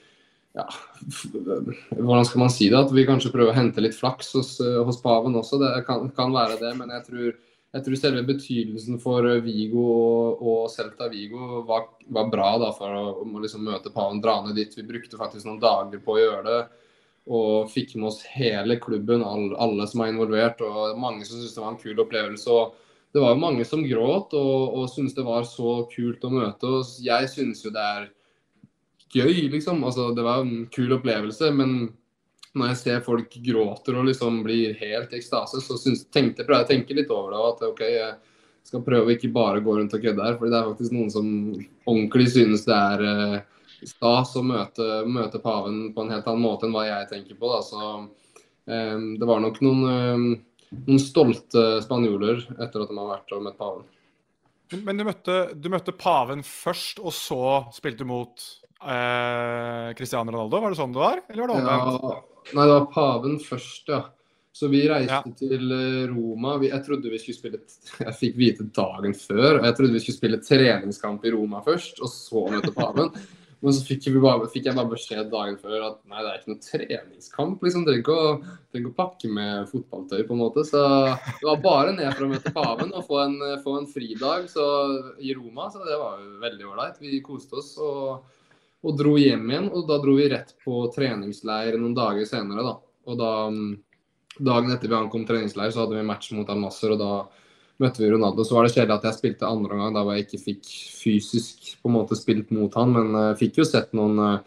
hvordan skal man si det, at vi kanskje prøver å hente litt flaks hos paven også, det kan være det, men jeg tror selve betydelsen for Vigo og Celta Vigo var bra da, for å liksom møte paven, dra ned dit. Vi brukte faktisk noen dager på å gjøre det, og fikk med oss hele klubben, alle som er involvert, og mange som synes det var en kul opplevelse, og det var jo mange som gråt og synes det var så kult å møte, og jeg synes jo det er gøy, liksom. Altså, det var en kul opplevelse, men når jeg ser folk gråter og liksom blir helt i ekstase, så prøver jeg å tenke litt over det, at ok, jeg skal prøve å ikke bare gå rundt og kødde her, fordi det er faktisk noen som ordentlig synes det er stas å møte paven på en helt annen måte enn hva jeg tenker på, da. Så det var nok noen stolte spanjoler etter at de har vært og møtt paven. Men du møtte paven først, og så spilte du mot Cristiano Ronaldo, var det sånn det var? Eller var det omvendt? Ja, nei, det var paven først, ja. Så vi reiste til Roma. Jeg trodde vi skulle spille, jeg fikk vite dagen før, jeg trodde vi skulle spille treningskamp i Roma først, og så møte paven. Men så fikk jeg bare beskjed dagen før at nei, det er ikke noe treningskamp, liksom. Trenger ikke å pakke med fotballtøy på en måte. Så det var bare ned for å møte paven og få en fridag i Roma, så det var jo veldig ålreit. Vi koste oss og dro hjem igjen, og da dro vi rett på treningsleir noen dager senere, da. Og dagen etter vi ankom treningsleir, så hadde vi match mot Al-Nassr, og da møtte vi Ronaldo. Så var det kjedelig at jeg spilte andre gang, da jeg ikke fikk fysisk på en måte spilt mot han, men fikk jo sett noen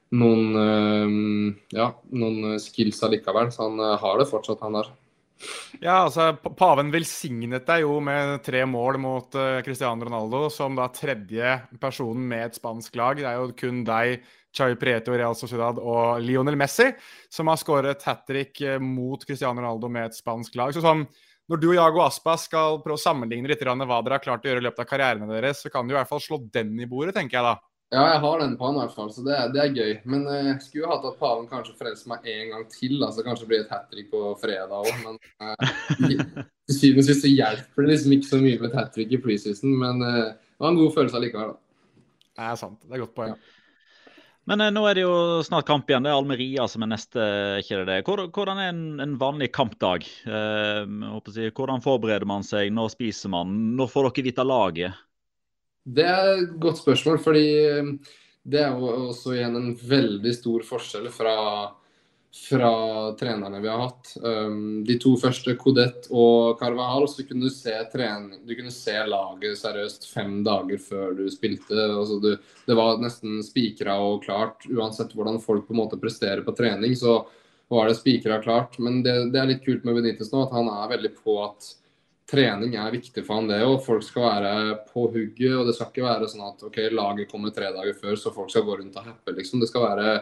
skills allikevel, så han har det fortsatt, han der. Ja, altså, paven velsignet deg jo med 3 mål mot Cristiano Ronaldo, som da tredje personen med et spansk lag. Det er jo kun deg, Xavi Prieto, Real Sociedad og Lionel Messi, som har skåret hat-trick mot Cristiano Ronaldo med et spansk lag. Så sånn, når du og Iago Aspas skal prøve å sammenligne litt hva dere har klart å gjøre i løpet av karrieren deres, så kan du i hvert fall slå den i bordet, tenker jeg da. Ja, jeg har den på han i hvert fall, så det er gøy. Men jeg skulle jo hatt at paven kanskje frelser meg en gang til, altså kanskje blir et hat-trick på fredag også, men til syvende og sist så hjelper det liksom ikke så mye med et hat-trick i preseason, men det var en god følelse allikevel da. Det er sant, det er godt poeng. Ja. Men nå er det jo snart kamp igjen, det er Almeria som er neste, ikke det? Hvordan er en vanlig kampdag? Hvordan forbereder man seg, når spiser man, når får dere vite laget? Det er et godt spørsmål, fordi det er jo også igjen en veldig stor forskjell fra trenerne vi har hatt. De 2 første, Codet og Carvajal, så kunne du kunne se laget seriøst 5 dager før du spilte. Altså det var nesten spikret og klart, uansett hvordan folk på en måte presterer på trening, så var det spikret klart. Men det er litt kult med Benitez nå, at han er veldig på at trening er viktig for han det, og folk skal være på hugget, og det skal ikke være sånn at ok, laget kommer 3 dager før, så folk skal gå rundt og happe, liksom. Det skal være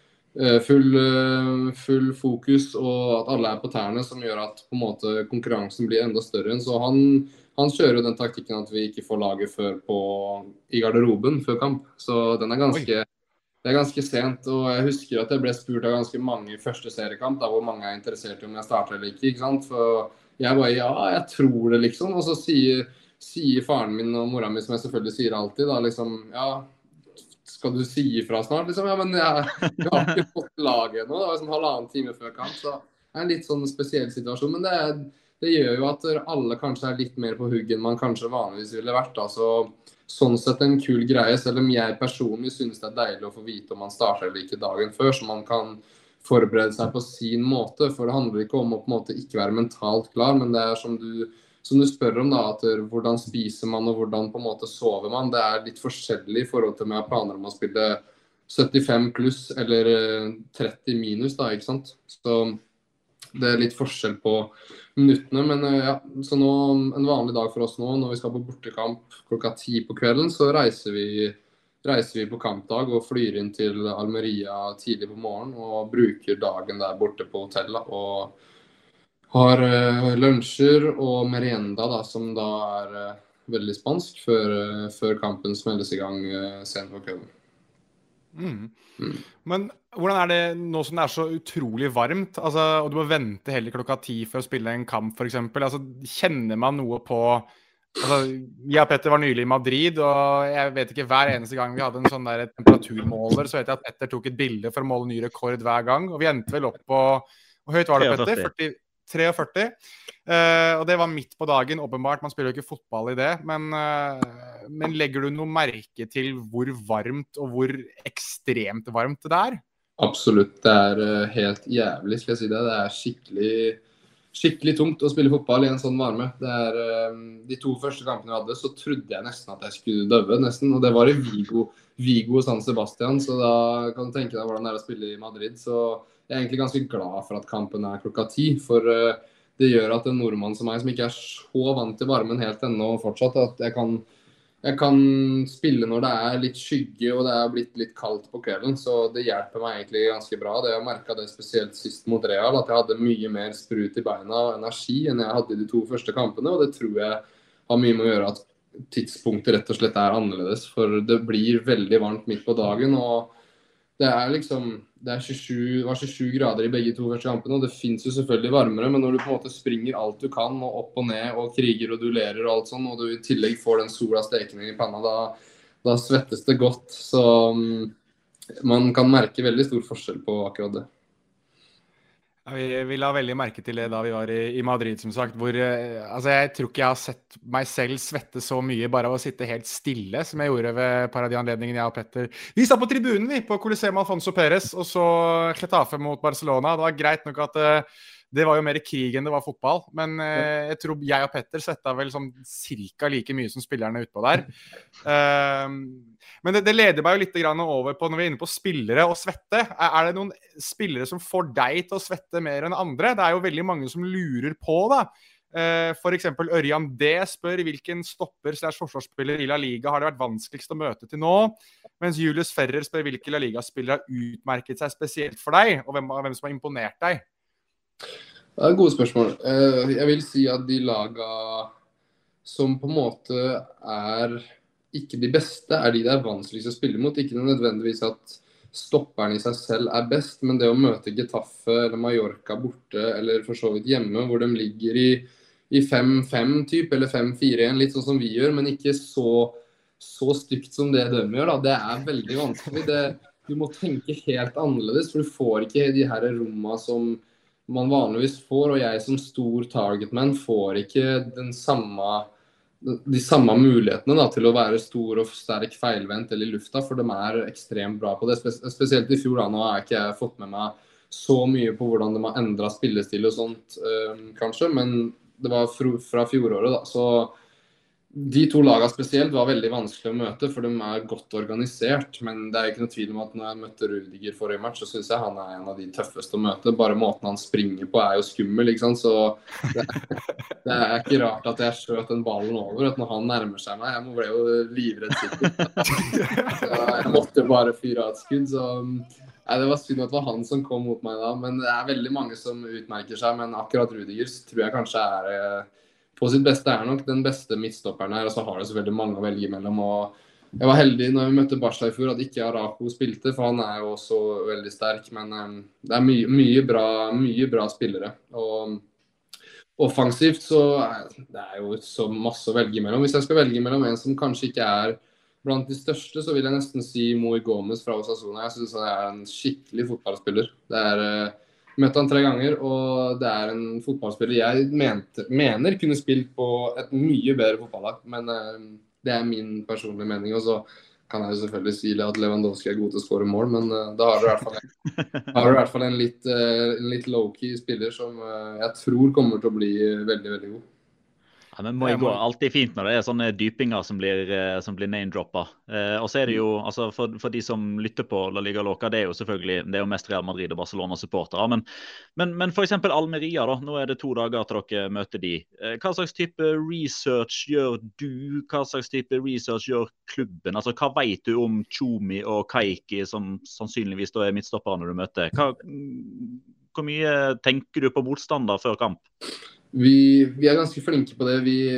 full fokus, og at alle er på tærne, som gjør at på en måte konkurransen blir enda større. Så han kjører jo den taktikken at vi ikke får laget før i garderoben før kamp, så den er ganske sent, og jeg husker at jeg ble spurt av ganske mange i første seriekamp, da, hvor mange er interessert i om jeg starter eller ikke sant? For jeg bare, jeg tror det liksom, og så sier faren min og mora mi, som jeg selvfølgelig sier alltid, da liksom, skal du si ifra snart, liksom? Ja, men jeg har ikke fått laget nå, det var liksom 1,5 time før kamp, så det er en litt sånn spesiell situasjon, men det gjør jo at alle kanskje er litt mer på huggen man kanskje vanligvis ville vært, da, så sånn sett en kul greie, selv om jeg personlig synes det er deilig å få vite om man starter eller ikke dagen før, så man kan forberede seg på sin måte, for det handler ikke om å på en måte ikke være mentalt klar, men det som du spør om da, at hvordan spiser man og hvordan på en måte sover man, det litt forskjellig i forhold til om jeg har planer om å spille 75 pluss eller 30 minus da, ikke sant? Så det litt forskjell på minuttene, men ja, så nå, en vanlig dag for oss nå, når vi skal på bortekamp klokka 10 på kvelden, så reiser vi på kampdag og flyr inn til Almeria tidlig på morgen og bruker dagen der borte på hotellet og har lunsjer og merienda da, som da veldig spansk før kampen smelles i gang sent på kvelden. Men hvordan det nå som det så utrolig varmt, altså, og du må vente heller klokka 10 for å spille en kamp for eksempel, altså, kjenner man noe på altså, jeg og Petter var nylig i Madrid, og jeg vet ikke, hver eneste gang vi hadde en sånn der temperaturmåler, så vet jeg at Petter tok et bilde for å måle ny rekord hver gang, og vi endte vel opp på, hvor høyt var det, Petter? 43. Og det var midt på dagen, åpenbart, man spiller jo ikke fotball i det, men legger du noe merke til hvor varmt og hvor ekstremt varmt det Absolutt, det helt jævlig, skal jeg si det. Det skikkelig tungt å spille fotball i en sånn varme. De 2 første kampene vi hadde, så trodde jeg nesten at jeg skulle døve, nesten. Og det var i Vigo og San Sebastian, så da kan du tenke deg hvordan det å spille i Madrid. Så jeg egentlig ganske glad for at kampen klokka 10, for det gjør at en nordmann som meg, som ikke så vant til varmen helt ennå fortsatt, at jeg kan spille når det litt skygge og det blitt litt kaldt på kvelden, så det hjelper meg egentlig ganske bra. Jeg merket det spesielt sist mot Real, at jeg hadde mye mer sprut i beina og energi enn jeg hadde i de 2 første kampene, og det tror jeg har mye med å gjøre at tidspunktet rett og slett annerledes, for det blir veldig varmt midt på dagen, og det var 27 grader i begge 2 første kampene, og det finnes jo selvfølgelig varmere, men når du på en måte springer alt du kan, og opp og ned, og kriger og duellerer og alt sånn, og du i tillegg får den sola stekende i panna, da svettes det godt. Så man kan merke veldig stor forskjell på akkurat det. Vi la veldig merke til det da vi var i Madrid, som sagt, hvor altså jeg tror ikke jeg har sett meg selv svette så mye bare av å sitte helt stille, som jeg gjorde ved et par av de anledningene jeg og Petter. Vi satt på tribunen på Coliseum Alfonso Pérez, og så Getafe mot Barcelona. Det var greit nok at det var jo mer krig enn det var fotball, men jeg tror jeg og Petter svetta vel sånn cirka like mye som spillerne utpå der. Men det leder meg jo litt over på, når vi inne på spillere og svette, det noen spillere som får deg til å svette mer enn andre? Det jo veldig mange som lurer på da. For eksempel Ørjan D. spør hvilken stopper/forsvarsspiller i La Liga har det vært vanskeligst å møte til nå, mens Julius Ferrer spør hvilke La Liga-spillere har utmerket seg spesielt for deg, og hvem som har imponert deg. Det gode spørsmål. Jeg vil si at de laga som på en måte ikke de beste, de det vanskeligst å spille mot. Ikke nødvendigvis at stopperen i seg selv best, men det å møte Getafe eller Mallorca borte, eller for så vidt hjemme, hvor de ligger i 5-5 typ, eller 5-4-1, litt sånn som vi gjør, men ikke så stygt som det de gjør. Da. Det veldig vanskelig. Du må tenke helt annerledes, for du får ikke de her rommene som man vanligvis får, og jeg som stor targetman får ikke de samme mulighetene da, til å være stor og sterk feilvendt eller i lufta, for de ekstremt bra på det. Spesielt i fjor da, nå har ikke jeg fått med meg så mye på hvordan de har endret spillestil og sånt, kanskje, men det var fra fjoråret da, så de 2 lagene spesielt var veldig vanskelig å møte, for de godt organisert, men det ikke noe tvil om at når jeg møtte Rudiger forrige match, så synes jeg han en av de tøffeste å møte. Bare måten han springer på jo skummel, ikke sant? Så det ikke rart at jeg skjøt den ballen over, at når han nærmer seg meg, jeg ble jo livredd sikkert. Jeg måtte bare fyre av et skudd, så det var synd at det var han som kom mot meg da, men det veldig mange som utmerker seg, men akkurat Rudiger tror jeg kanskje på sitt beste nok den beste midtstopperen her, og så har det så veldig mange å velge mellom. Og jeg var heldig når vi møtte Barca i fjor at ikke Araujo spilte, for han jo også veldig sterk, men det mye bra spillere. Og offensivt så det jo så masse å velge mellom. Hvis jeg skal velge mellom en som kanskje ikke blant de største, så vil jeg nesten si Moi Gomez fra Osasuna. Jeg synes han en skikkelig fotballspiller. Det møtte han 3 ganger, og det en fotballspiller jeg mener kunne spilt på et mye bedre fotballag, men det min personlige mening. Og så kan jeg jo selvfølgelig si at Lewandowski god til å skåre mål, men da har du i hvert fall en litt low-key spiller som jeg tror kommer til å bli veldig, veldig god. Ja, men må jeg gå alltid fint når det sånne dypinger som blir name-droppet. Og så det jo, altså for de som lytter på La Liga Loca, det jo selvfølgelig, det jo mest Real Madrid og Barcelona-supportere. Men for eksempel Almeria da, nå det 2 dager til dere møter de. Hva slags type research gjør du? Hva slags type research gjør klubben? Altså, hva vet du om Tchoumi og Kaiki, som sannsynligvis da midtstoppere når du møter? Hvor mye tenker du på motstander før kamp? Vi ganske flinke på det.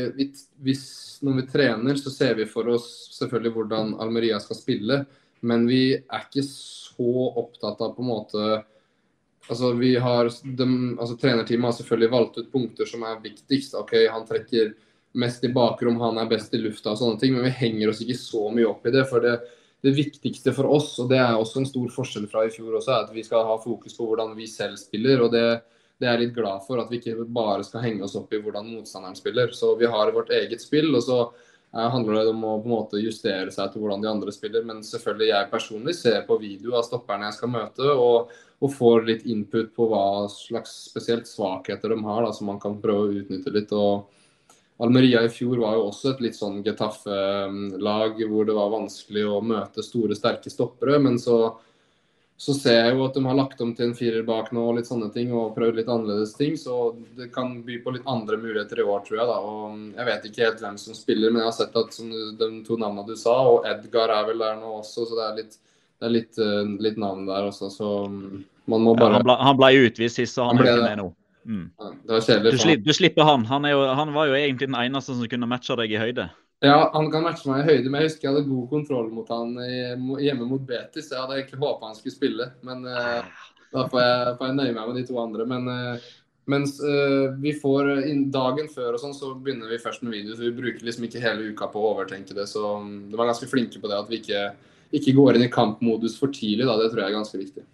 Når vi trener, så ser vi for oss selvfølgelig hvordan Almeria skal spille, men vi ikke så opptatt av på en måte. Altså, trenerteamet har selvfølgelig valgt ut punkter som viktigst. Ok, han trekker mest i bakrom, han best i lufta og sånne ting, men vi henger oss ikke så mye opp i det, for det viktigste for oss, og det også en stor forskjell fra i fjor også, at vi skal ha fokus på hvordan vi selv spiller, og det jeg litt glad for, at vi ikke bare skal henge oss opp i hvordan motstanderen spiller. Så vi har vårt eget spill, og så handler det om å på en måte justere seg til hvordan de andre spiller. Men selvfølgelig jeg personlig ser på video av stopperne jeg skal møte, og får litt input på hva slags spesielt svakheter de har, da, som man kan prøve å utnytte litt. Og Almeria i fjor var jo også et litt sånn Getafe-lag, hvor det var vanskelig å møte store, sterke stoppere, men så ser jeg jo at de har lagt om til en 4 bak nå og litt sånne ting, og prøvd litt annerledes ting, så det kan by på litt andre muligheter i år, tror jeg da. Og jeg vet ikke helt hvem som spiller, men jeg har sett at som de 2 navnene du sa, og Edgar vel der nå også, så det litt navn der også, så man må bare... Ja, han ble utvist sist, så han ikke med nå. Ja, det var kjedelig. Du slipper han. Han var jo egentlig den eneste som kunne matche deg i høyde. Ja, han kan matche meg i høyde, men jeg husker jeg hadde god kontroll mot han hjemme mot Betis. Jeg hadde egentlig håpet han skulle spille, men da får jeg nøye meg med de 2 andre. Men mens vi får dagen før og sånn, så begynner vi først med video, så vi bruker liksom ikke hele uka på å overtenke det. Så de var ganske flinke på det, at vi ikke går inn i kampmodus for tidlig, da. Det tror jeg ganske viktig.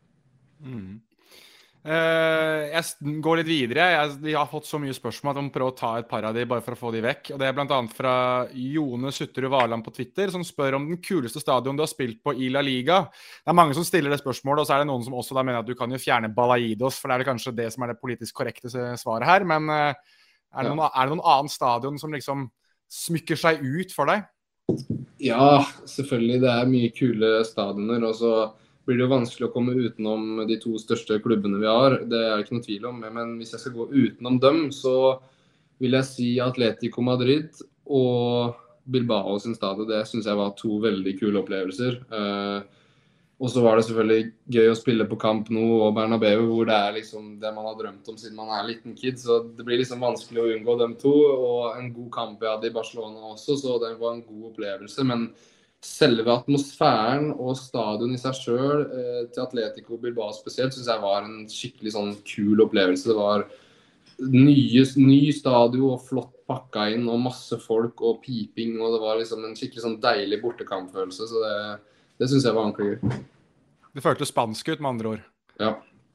Jeg går litt videre. Vi har fått så mye spørsmål at vi må prøve å ta et par av de bare for å få de vekk. Og det blant annet fra Jone Sutterud Varland på Twitter, som spør om den kuleste stadion du har spilt på i La Liga. Det mange som stiller det spørsmålet, og så det noen som også da mener at du kan jo fjerne Balaidos, for det vel kanskje det som det politisk korrekte svaret her. Men det noen annen stadion som liksom smykker seg ut for deg? Ja, selvfølgelig. Det mye kule stadioner, og så blir det jo vanskelig å komme utenom de 2 største klubbene vi har. Det ikke noen tvil om, men hvis jeg skal gå utenom dem, så vil jeg si Atletico Madrid og Bilbao sin stadion. Det synes jeg var 2 veldig kule opplevelser. Og så var det selvfølgelig gøy å spille på Camp Nou og Bernabeu, hvor det liksom det man har drømt om siden man liten kid, så det blir liksom vanskelig å unngå dem 2, og en god kamp jeg hadde i Barcelona også, så det var en god opplevelse, men selve atmosfæren og stadion i seg selv til Atletico Bilbao spesielt, synes jeg var en skikkelig sånn kul opplevelse. Det var ny stadion og flott pakka inn og masse folk og piping, og det var liksom en skikkelig sånn deilig bortekampfølelse, så det synes jeg var ordentlig gøy. Det føltes spansk ut med andre ord. Ja,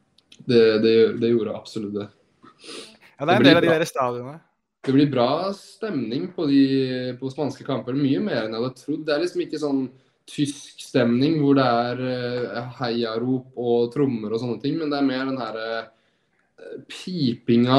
det gjorde absolutt det. Ja, det en del av de der stadionene. Det blir bra stemning på spanske kamper, mye mer enn jeg hadde trodd. Det liksom ikke sånn tysk stemning hvor det heiarop og trommer og sånne ting, men det mer den her pipinga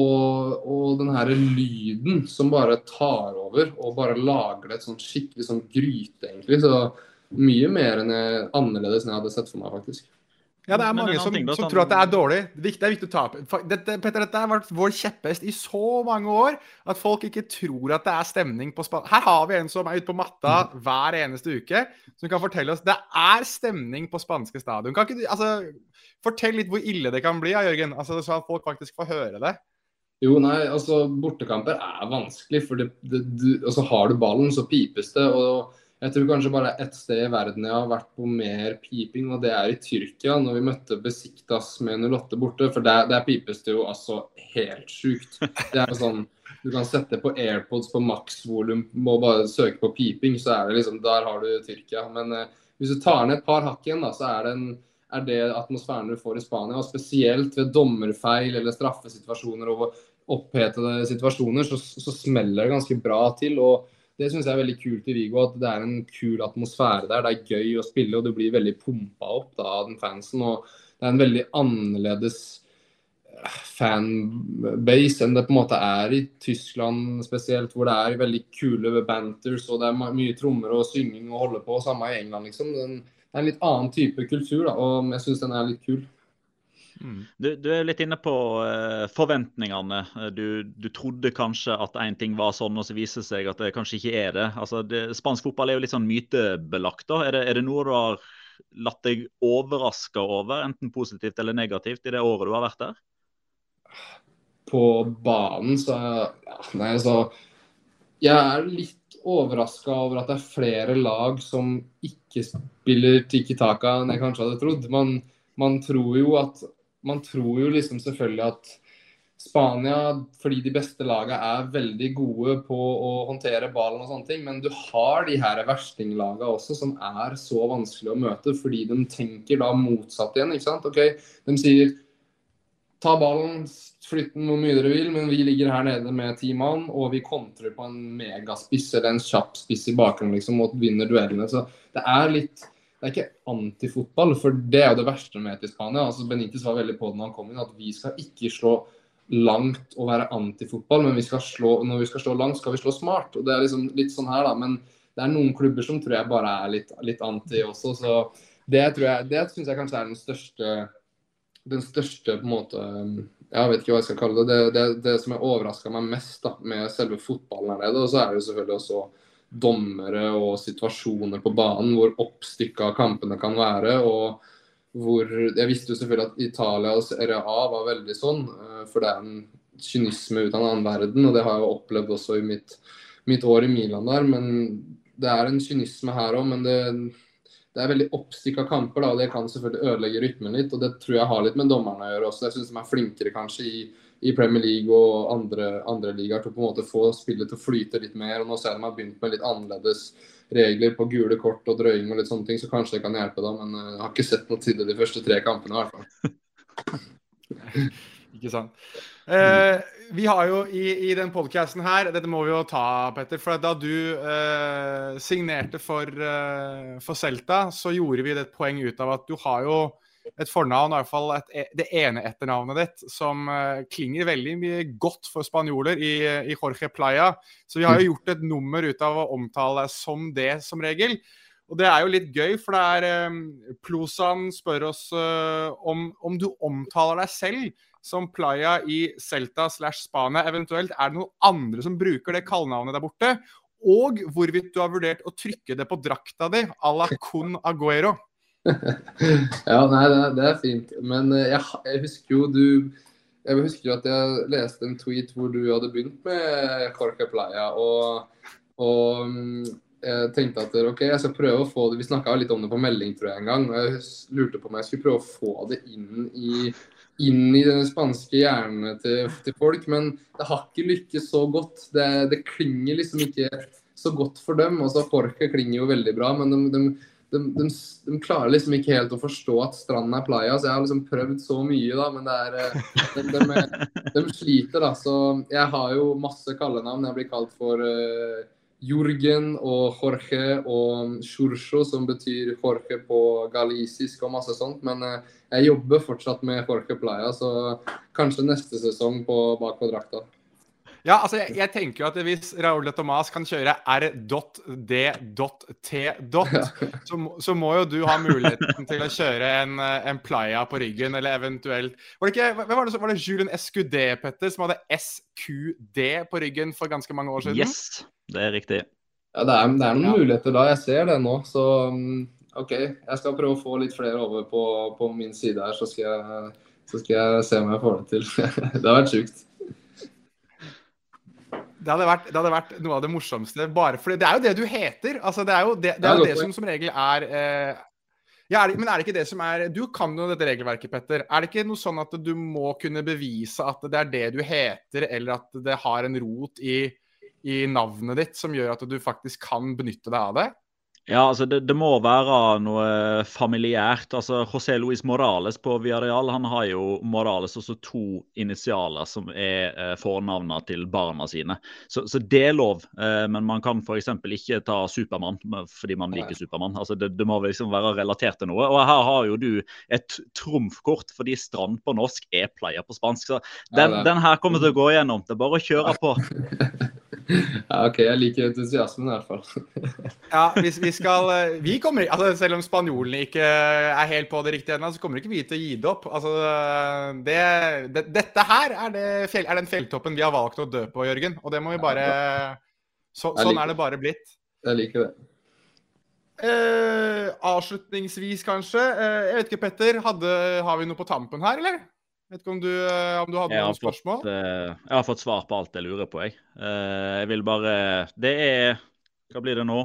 og den her lyden som bare tar over og bare lager det et sånn skikkelig sånn gryte egentlig, så mye mer annerledes enn jeg hadde sett for meg faktisk. Ja, det mange som tror at det dårlig. Det viktig å ta opp. Petter, dette har vært vår kjepphest i så mange år, at folk ikke tror at det stemning på Spania. Her har vi en som ute på matta hver eneste uke, som kan fortelle oss det stemning på spanske stadion. Kan ikke du, fortell litt hvor ille det kan bli, Jørgen, så at folk faktisk får høre det. Jo, nei, bortekamper vanskelig, for har du ballen, så pipes det, og jeg tror kanskje bare ett sted i verden jeg har vært på mer piping, og det i Tyrkia, når vi møtte Besiktas med 08 borte, for der pipes det jo helt sykt. Det sånn, du kan sette på AirPods på maks volum, må bare søke på piping, så det liksom, der har du Tyrkia. Men hvis du tar ned et par hakk igjen, da, så det atmosfæren du får i Spania, og spesielt ved dommerfeil eller straffesituasjoner og opphetede situasjoner, så smeller det ganske bra til, og Det synes jeg veldig kult I Vigo, at det en kul atmosfære der. Det gøy å spille, og du blir veldig pumpet opp da, av den fansen. Og det en veldig annerledes fanbase enn det på en måte I Tyskland spesielt, hvor det veldig kule banters, og det mye trommer og synging å holde på, samme I England liksom. Det en litt annen type kultur da, og jeg synes den litt kul. Du litt inne på forventningene. Du trodde kanskje at en ting var sånn, og så viser det seg at det kanskje ikke det. Altså, spansk fotball jo litt sånn mytebelagt da. Er det noe du har latt deg overraske over, enten positivt eller negativt, I det året du har vært der? På banen så, nei, så jeg litt overrasket over at det flere lag som ikke spiller tiki-taka enn jeg kanskje hadde trodd. Man tror jo liksom selvfølgelig at Spania, fordi de beste lagene veldig gode på å håndtere ballen og sånne ting, men du har de her verstinglagene også som så vanskelig å møte, fordi de tenker da motsatt igjen, ikke sant? Ok, de sier ta ballen, flytt den hvor mye dere vil, men vi ligger her nede med 10 mann, og vi kontrer på en megaspiss eller en kjapp spiss I bakgrunnen liksom, og vinner duellene. Så det litt, det ikke antifotball, for det jo det verste med til Spania. Altså Benitez var veldig på det når han kom inn, at vi skal ikke slå langt og være antifotball, men når vi skal slå langt, skal vi slå smart. Og det liksom litt sånn her da, men det noen klubber som tror jeg bare litt anti også, så det synes jeg kanskje den største på en måte, jeg vet ikke hva jeg skal kalle det som har overrasket meg mest da, med selve fotballen her nede, og så det jo selvfølgelig også dommere og situasjoner på banen, hvor oppstykket kampene kan være, og hvor, jeg visste jo selvfølgelig at Italia og Serie A var veldig sånn, for det en kynisme ut av en annen verden, og det har jeg jo opplevd også I mitt år I Milan der, men det en kynisme her også, men det veldig oppstykket kamper da, og det kan selvfølgelig ødelegge rytmen litt, og det tror jeg har litt med dommerne å gjøre også. Jeg synes de flinkere kanskje I Premier League og andre ligaer til å på en måte få spillet til å flyte litt mer, og nå ser jeg de har begynt med litt annerledes regler på gule kort og drøying og litt sånne ting, så kanskje det kan hjelpe da, men jeg har ikke sett noe til det de første 3 kampene I hvert fall. Ikke sant. Vi har jo I den podcasten her, dette må vi jo ta, Petter, for da du signerte for Celta, så gjorde vi det et poeng ut av at du har jo et fornavn, I hvert fall det ene etternavnet ditt, som klinger veldig mye godt for spanjoler I Jorge Playa. Så vi har jo gjort et nummer ut av å omtale deg som det som regel. Og det jo litt gøy, for det Plosan spør oss om du omtaler deg selv som Playa I Celta/Spania, eventuelt det noen andre som bruker det kallenavnet der borte, og hvorvidt du har vurdert å trykke det på drakta di, à la Kun Agüero. Ja, nei, det fint, men jeg husker jo at jeg leste en tweet hvor du hadde begynt med Jorge Playa, og jeg tenkte at ok, jeg skal prøve å få det, vi snakket jo litt om det på melding tror jeg en gang, og jeg lurte på om jeg skulle prøve å få det inn I den spanske hjernen til folk, men det har ikke lykkes så godt. Det klinger liksom ikke så godt for dem, og så Jorge klinger jo veldig bra, men de klarer liksom ikke helt å forstå at stranden Playa, så jeg har liksom prøvd så mye da, men de sliter da, så jeg har jo masse kallenavn. Jeg blir kalt for Jürgen og Jorge og Xurxo, som betyr Jorge på galisisk og masse sånt, men jeg jobber fortsatt med Jorge Playa, så kanskje neste sesong bak på drakta. Ja, altså jeg tenker jo at hvis Raúl de Tomàs kan kjøre R.D.T. Så må jo du ha muligheten til å kjøre en Playa på ryggen, eller eventuelt var det Julen Escudé, Petter, som hadde SQD på ryggen for ganske mange år siden? Yes, det riktig. Ja, det noen muligheter da, jeg ser det nå, så ok, jeg skal prøve å få litt flere over på min side her, så skal jeg se om jeg får det til. Det har vært sykt. Det hadde vært noe av det morsomste, bare fordi det jo det du heter, altså det jo det som regel ja, men det ikke det som du kan jo dette regelverket, Petter, det ikke noe sånn at du må kunne bevise at det det du heter, eller at det har en rot I navnet ditt som gjør at du faktisk kan benytte deg av det? Ja, altså det må være noe familiært. Altså José Luis Morales på Villarreal, han har jo Morales også 2 initialer som fornavnet til barna sine. Så det er lov, men man kan for eksempel ikke ta Superman fordi man liker Superman. Altså det må liksom være relatert til noe. Og her har jo du et trumfkort, fordi Strand på norsk player på spansk. Så den her kommer til å gå igjennom. Det er bare å kjøre på. Ja, ok, jeg liker entusiasmen i hvert fall. Ja, vi kommer, altså selv om spanjolene ikke helt på det riktige enda, så kommer ikke vi til å gi det opp. Altså, dette her den fjelltoppen vi har valgt å dø på, Jørgen, og det må vi bare, sånn det bare blitt. Jeg liker det. Avslutningsvis kanskje, jeg vet ikke Petter, har vi noe på tampen her, eller? Vet ikke om du hadde noen spørsmål? Jeg har fått svar på alt jeg lurer på, jeg. Jeg vil bare... Hva blir det nå?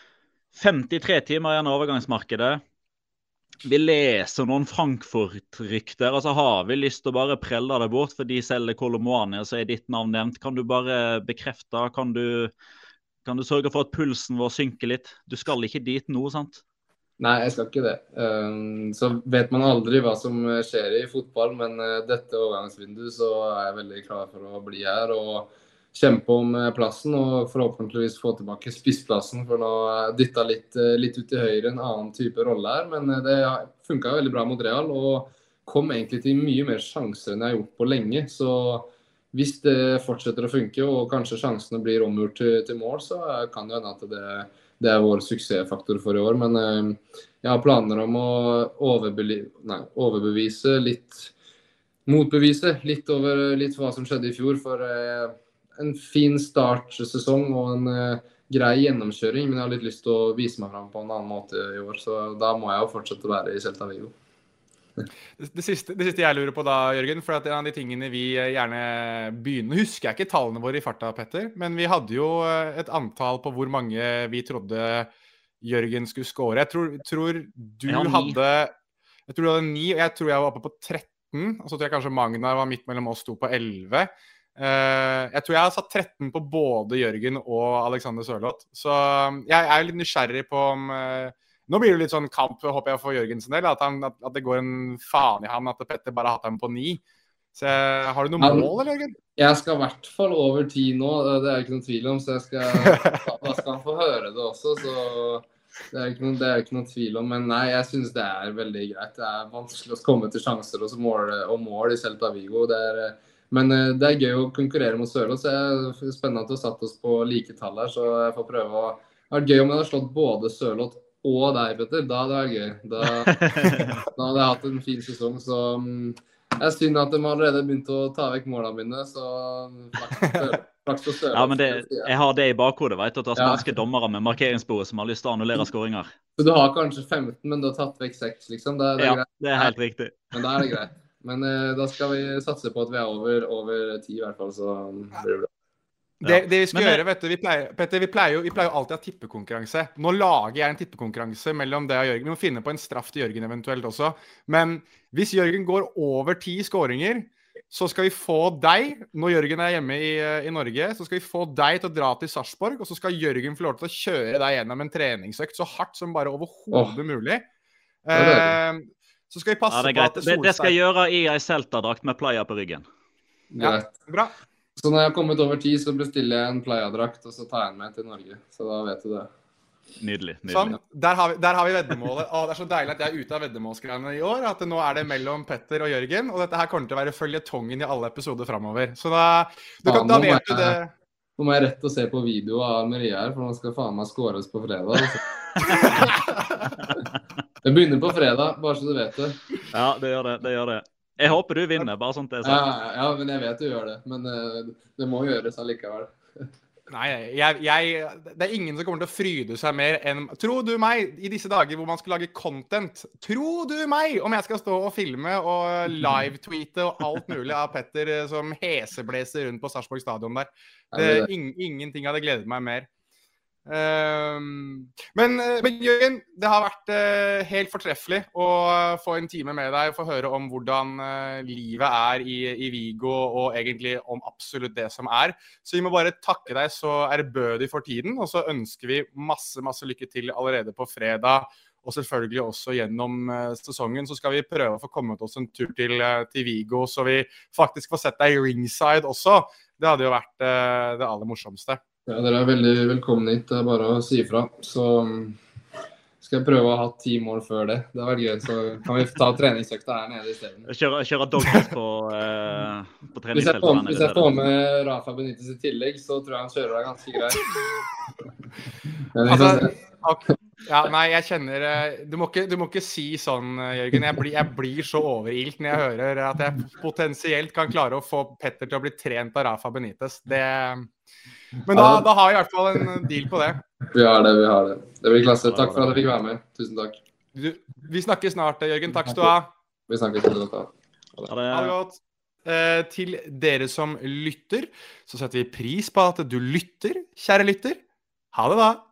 53 timer igjen av overgangsmarkedet. Vi leser noen Frankfurt-rykter. Altså har vi lyst til å bare prelle det bort, for de selger Kolomoani, så ditt navn nevnt. Kan du bare bekrefte? Kan du sørge for at pulsen vår synker litt? Du skal ikke dit nå, sant? Nei, jeg skal ikke det. Så vet man aldri hva som skjer i fotball, men dette overgangsvinduet så jeg veldig klar for å bli her og kjempe om plassen og forhåpentligvis få tilbake spissplassen, for nå dytta litt ut i høyre, en annen type rolle her, men det funket veldig bra mot Real og kom egentlig til mye mer sjanser enn jeg har gjort på lenge, så hvis det fortsetter å funke og kanskje sjansene blir omgjort til mål, så kan det hende at det er vår suksessfaktor for i år, men jeg har planer om å overbevise litt, motbevise litt over hva som skjedde i fjor, for en fin startsesong og en grei gjennomkjøring, men jeg har litt lyst til å vise meg frem på en annen måte i år, så da må jeg jo fortsette å være i Celta Vigo. Det siste jeg lurer på da, Jørgen, for at en av de tingene vi gjerne begynner, husker jeg ikke tallene våre i farta, Petter, men vi hadde jo et antall på hvor mange vi trodde Jørgen skulle score. Jeg tror du hadde 9, og jeg tror jeg var oppe på 13, og så tror jeg kanskje Magna var midt mellom oss to på 11. Jeg tror jeg har satt 13 på både Jørgen og Alexander Sørloth, så jeg litt nysgjerrig på om nå blir det litt sånn kamp, håper jeg, for Jørgensen del, at det går en faen i ham at Petter bare har hatt ham på 9. Så har du noe mål, eller, Jørgen? Jeg skal i hvert fall over 10 nå, det er ikke noen tvil om, så da skal han få høre det også, så det er ikke noen tvil om. Men nei, jeg synes det er veldig greit. Det er vanskelig å komme til sjanser og mål i Celta Vigo. Men det er gøy å konkurrere mot Sørloth, så det er spennende at du har satt oss på like tall her, så jeg får prøve å... Det var gøy om jeg hadde slått både Sørloth og deg, Petter. Da hadde det vært gøy. Da hadde jeg hatt en fin sesong, så jeg synes at de allerede begynt å ta vekk målene mine, så flaks for Sørloth. Ja, men jeg har det i bakhodet, vet du, at det er spanske dommere med markeringsbordet som har lyst til å annullere skåringer. Så du har kanskje 15, men du har tatt vekk 6, liksom? Det er greit. Det er helt riktig. Men da er det greit. Men da skal vi satse på at vi er over 10 i hvert fall, så blir det bra. Det vi skal gjøre, vet du, Petter, vi pleier jo alltid å ha tippekonkurranse. Nå lager jeg en tippekonkurranse mellom det og Jørgen. Vi må finne på en straff til Jørgen eventuelt også. Men hvis Jørgen går over 10 skåringer, så skal vi få deg, når Jørgen er hjemme i Norge, så skal vi få deg til å dra til Sarpsborg, og så skal Jørgen få lov til å kjøre deg gjennom en treningsøkt så hardt som bare overhodet mulig. Så skal vi passe på at det skal jeg gjøre i en Celta-drakt med playa på ryggen. Ja, bra. Så når jeg har kommet over 10, så bestiller jeg en playa-drakt, og så tar jeg den med til Norge. Så da vet du det. Nydelig. Sånn, der har vi veddemålet. Det er så deilig at jeg er ute av veddemålsgreiene i år, at nå er det mellom Petter og Jørgen, og dette her kommer til å være føljetongen i alle episoder fremover. Så da vet du det. Nå må jeg rett og se på video av Maria her, for nå skal faen meg skåres på fredag. Det begynner på fredag, bare så du vet det. Ja, det gjør det. Jeg håper du vinner, bare sånt det er sant. Ja, men jeg vet du gjør det. Men det må gjøres allikevel. Nei, det er ingen som kommer til å fryde seg mer enn... Tro du meg, i disse dager hvor man skal lage content, tro du meg om jeg skal stå og filme og live-tweete og alt mulig av Petter som hesebleser rundt på Sarpsborg stadion der. Ingenting hadde gledet meg mer. Men Jørgen, det har vært helt fortreffelig å få en time med deg og få høre om hvordan livet er i Vigo, og egentlig om absolutt det som er. Så vi må bare takke deg så ærbødig for tiden, og så ønsker vi masse lykke til allerede på fredag, og selvfølgelig også gjennom sesongen. Så skal vi prøve å få kommet oss en tur til Vigo, så vi faktisk får sett deg i ringside også. Det hadde jo vært det aller morsomste. Ja, dere er veldig velkomne hit. Det er bare å si ifra. Så skal jeg prøve å ha 10 mål før det. Det har vært gøy, så kan vi ta treningsøkta her nede i stedet. Kjøre doggies på treningsfeltet. Hvis jeg får med Rafa Benitez i tillegg, så tror jeg han kjører deg ganske greit. Ja, nei, jeg kjenner du må ikke si sånn, Jørgen. Jeg blir så overilt når jeg hører at jeg potensielt kan klare å få Petter til å bli trent av Rafa Benitez. Men da har vi i hvert fall en deal på det. Vi har det. Det blir klasse. Takk for at jeg fikk være med. Tusen takk. Vi snakkes snart, Jørgen. Takk skal du ha. Vi snakkes snart. Ha det godt. Til dere som lytter, så setter vi pris på at du lytter, kjære lytter. Ha det da.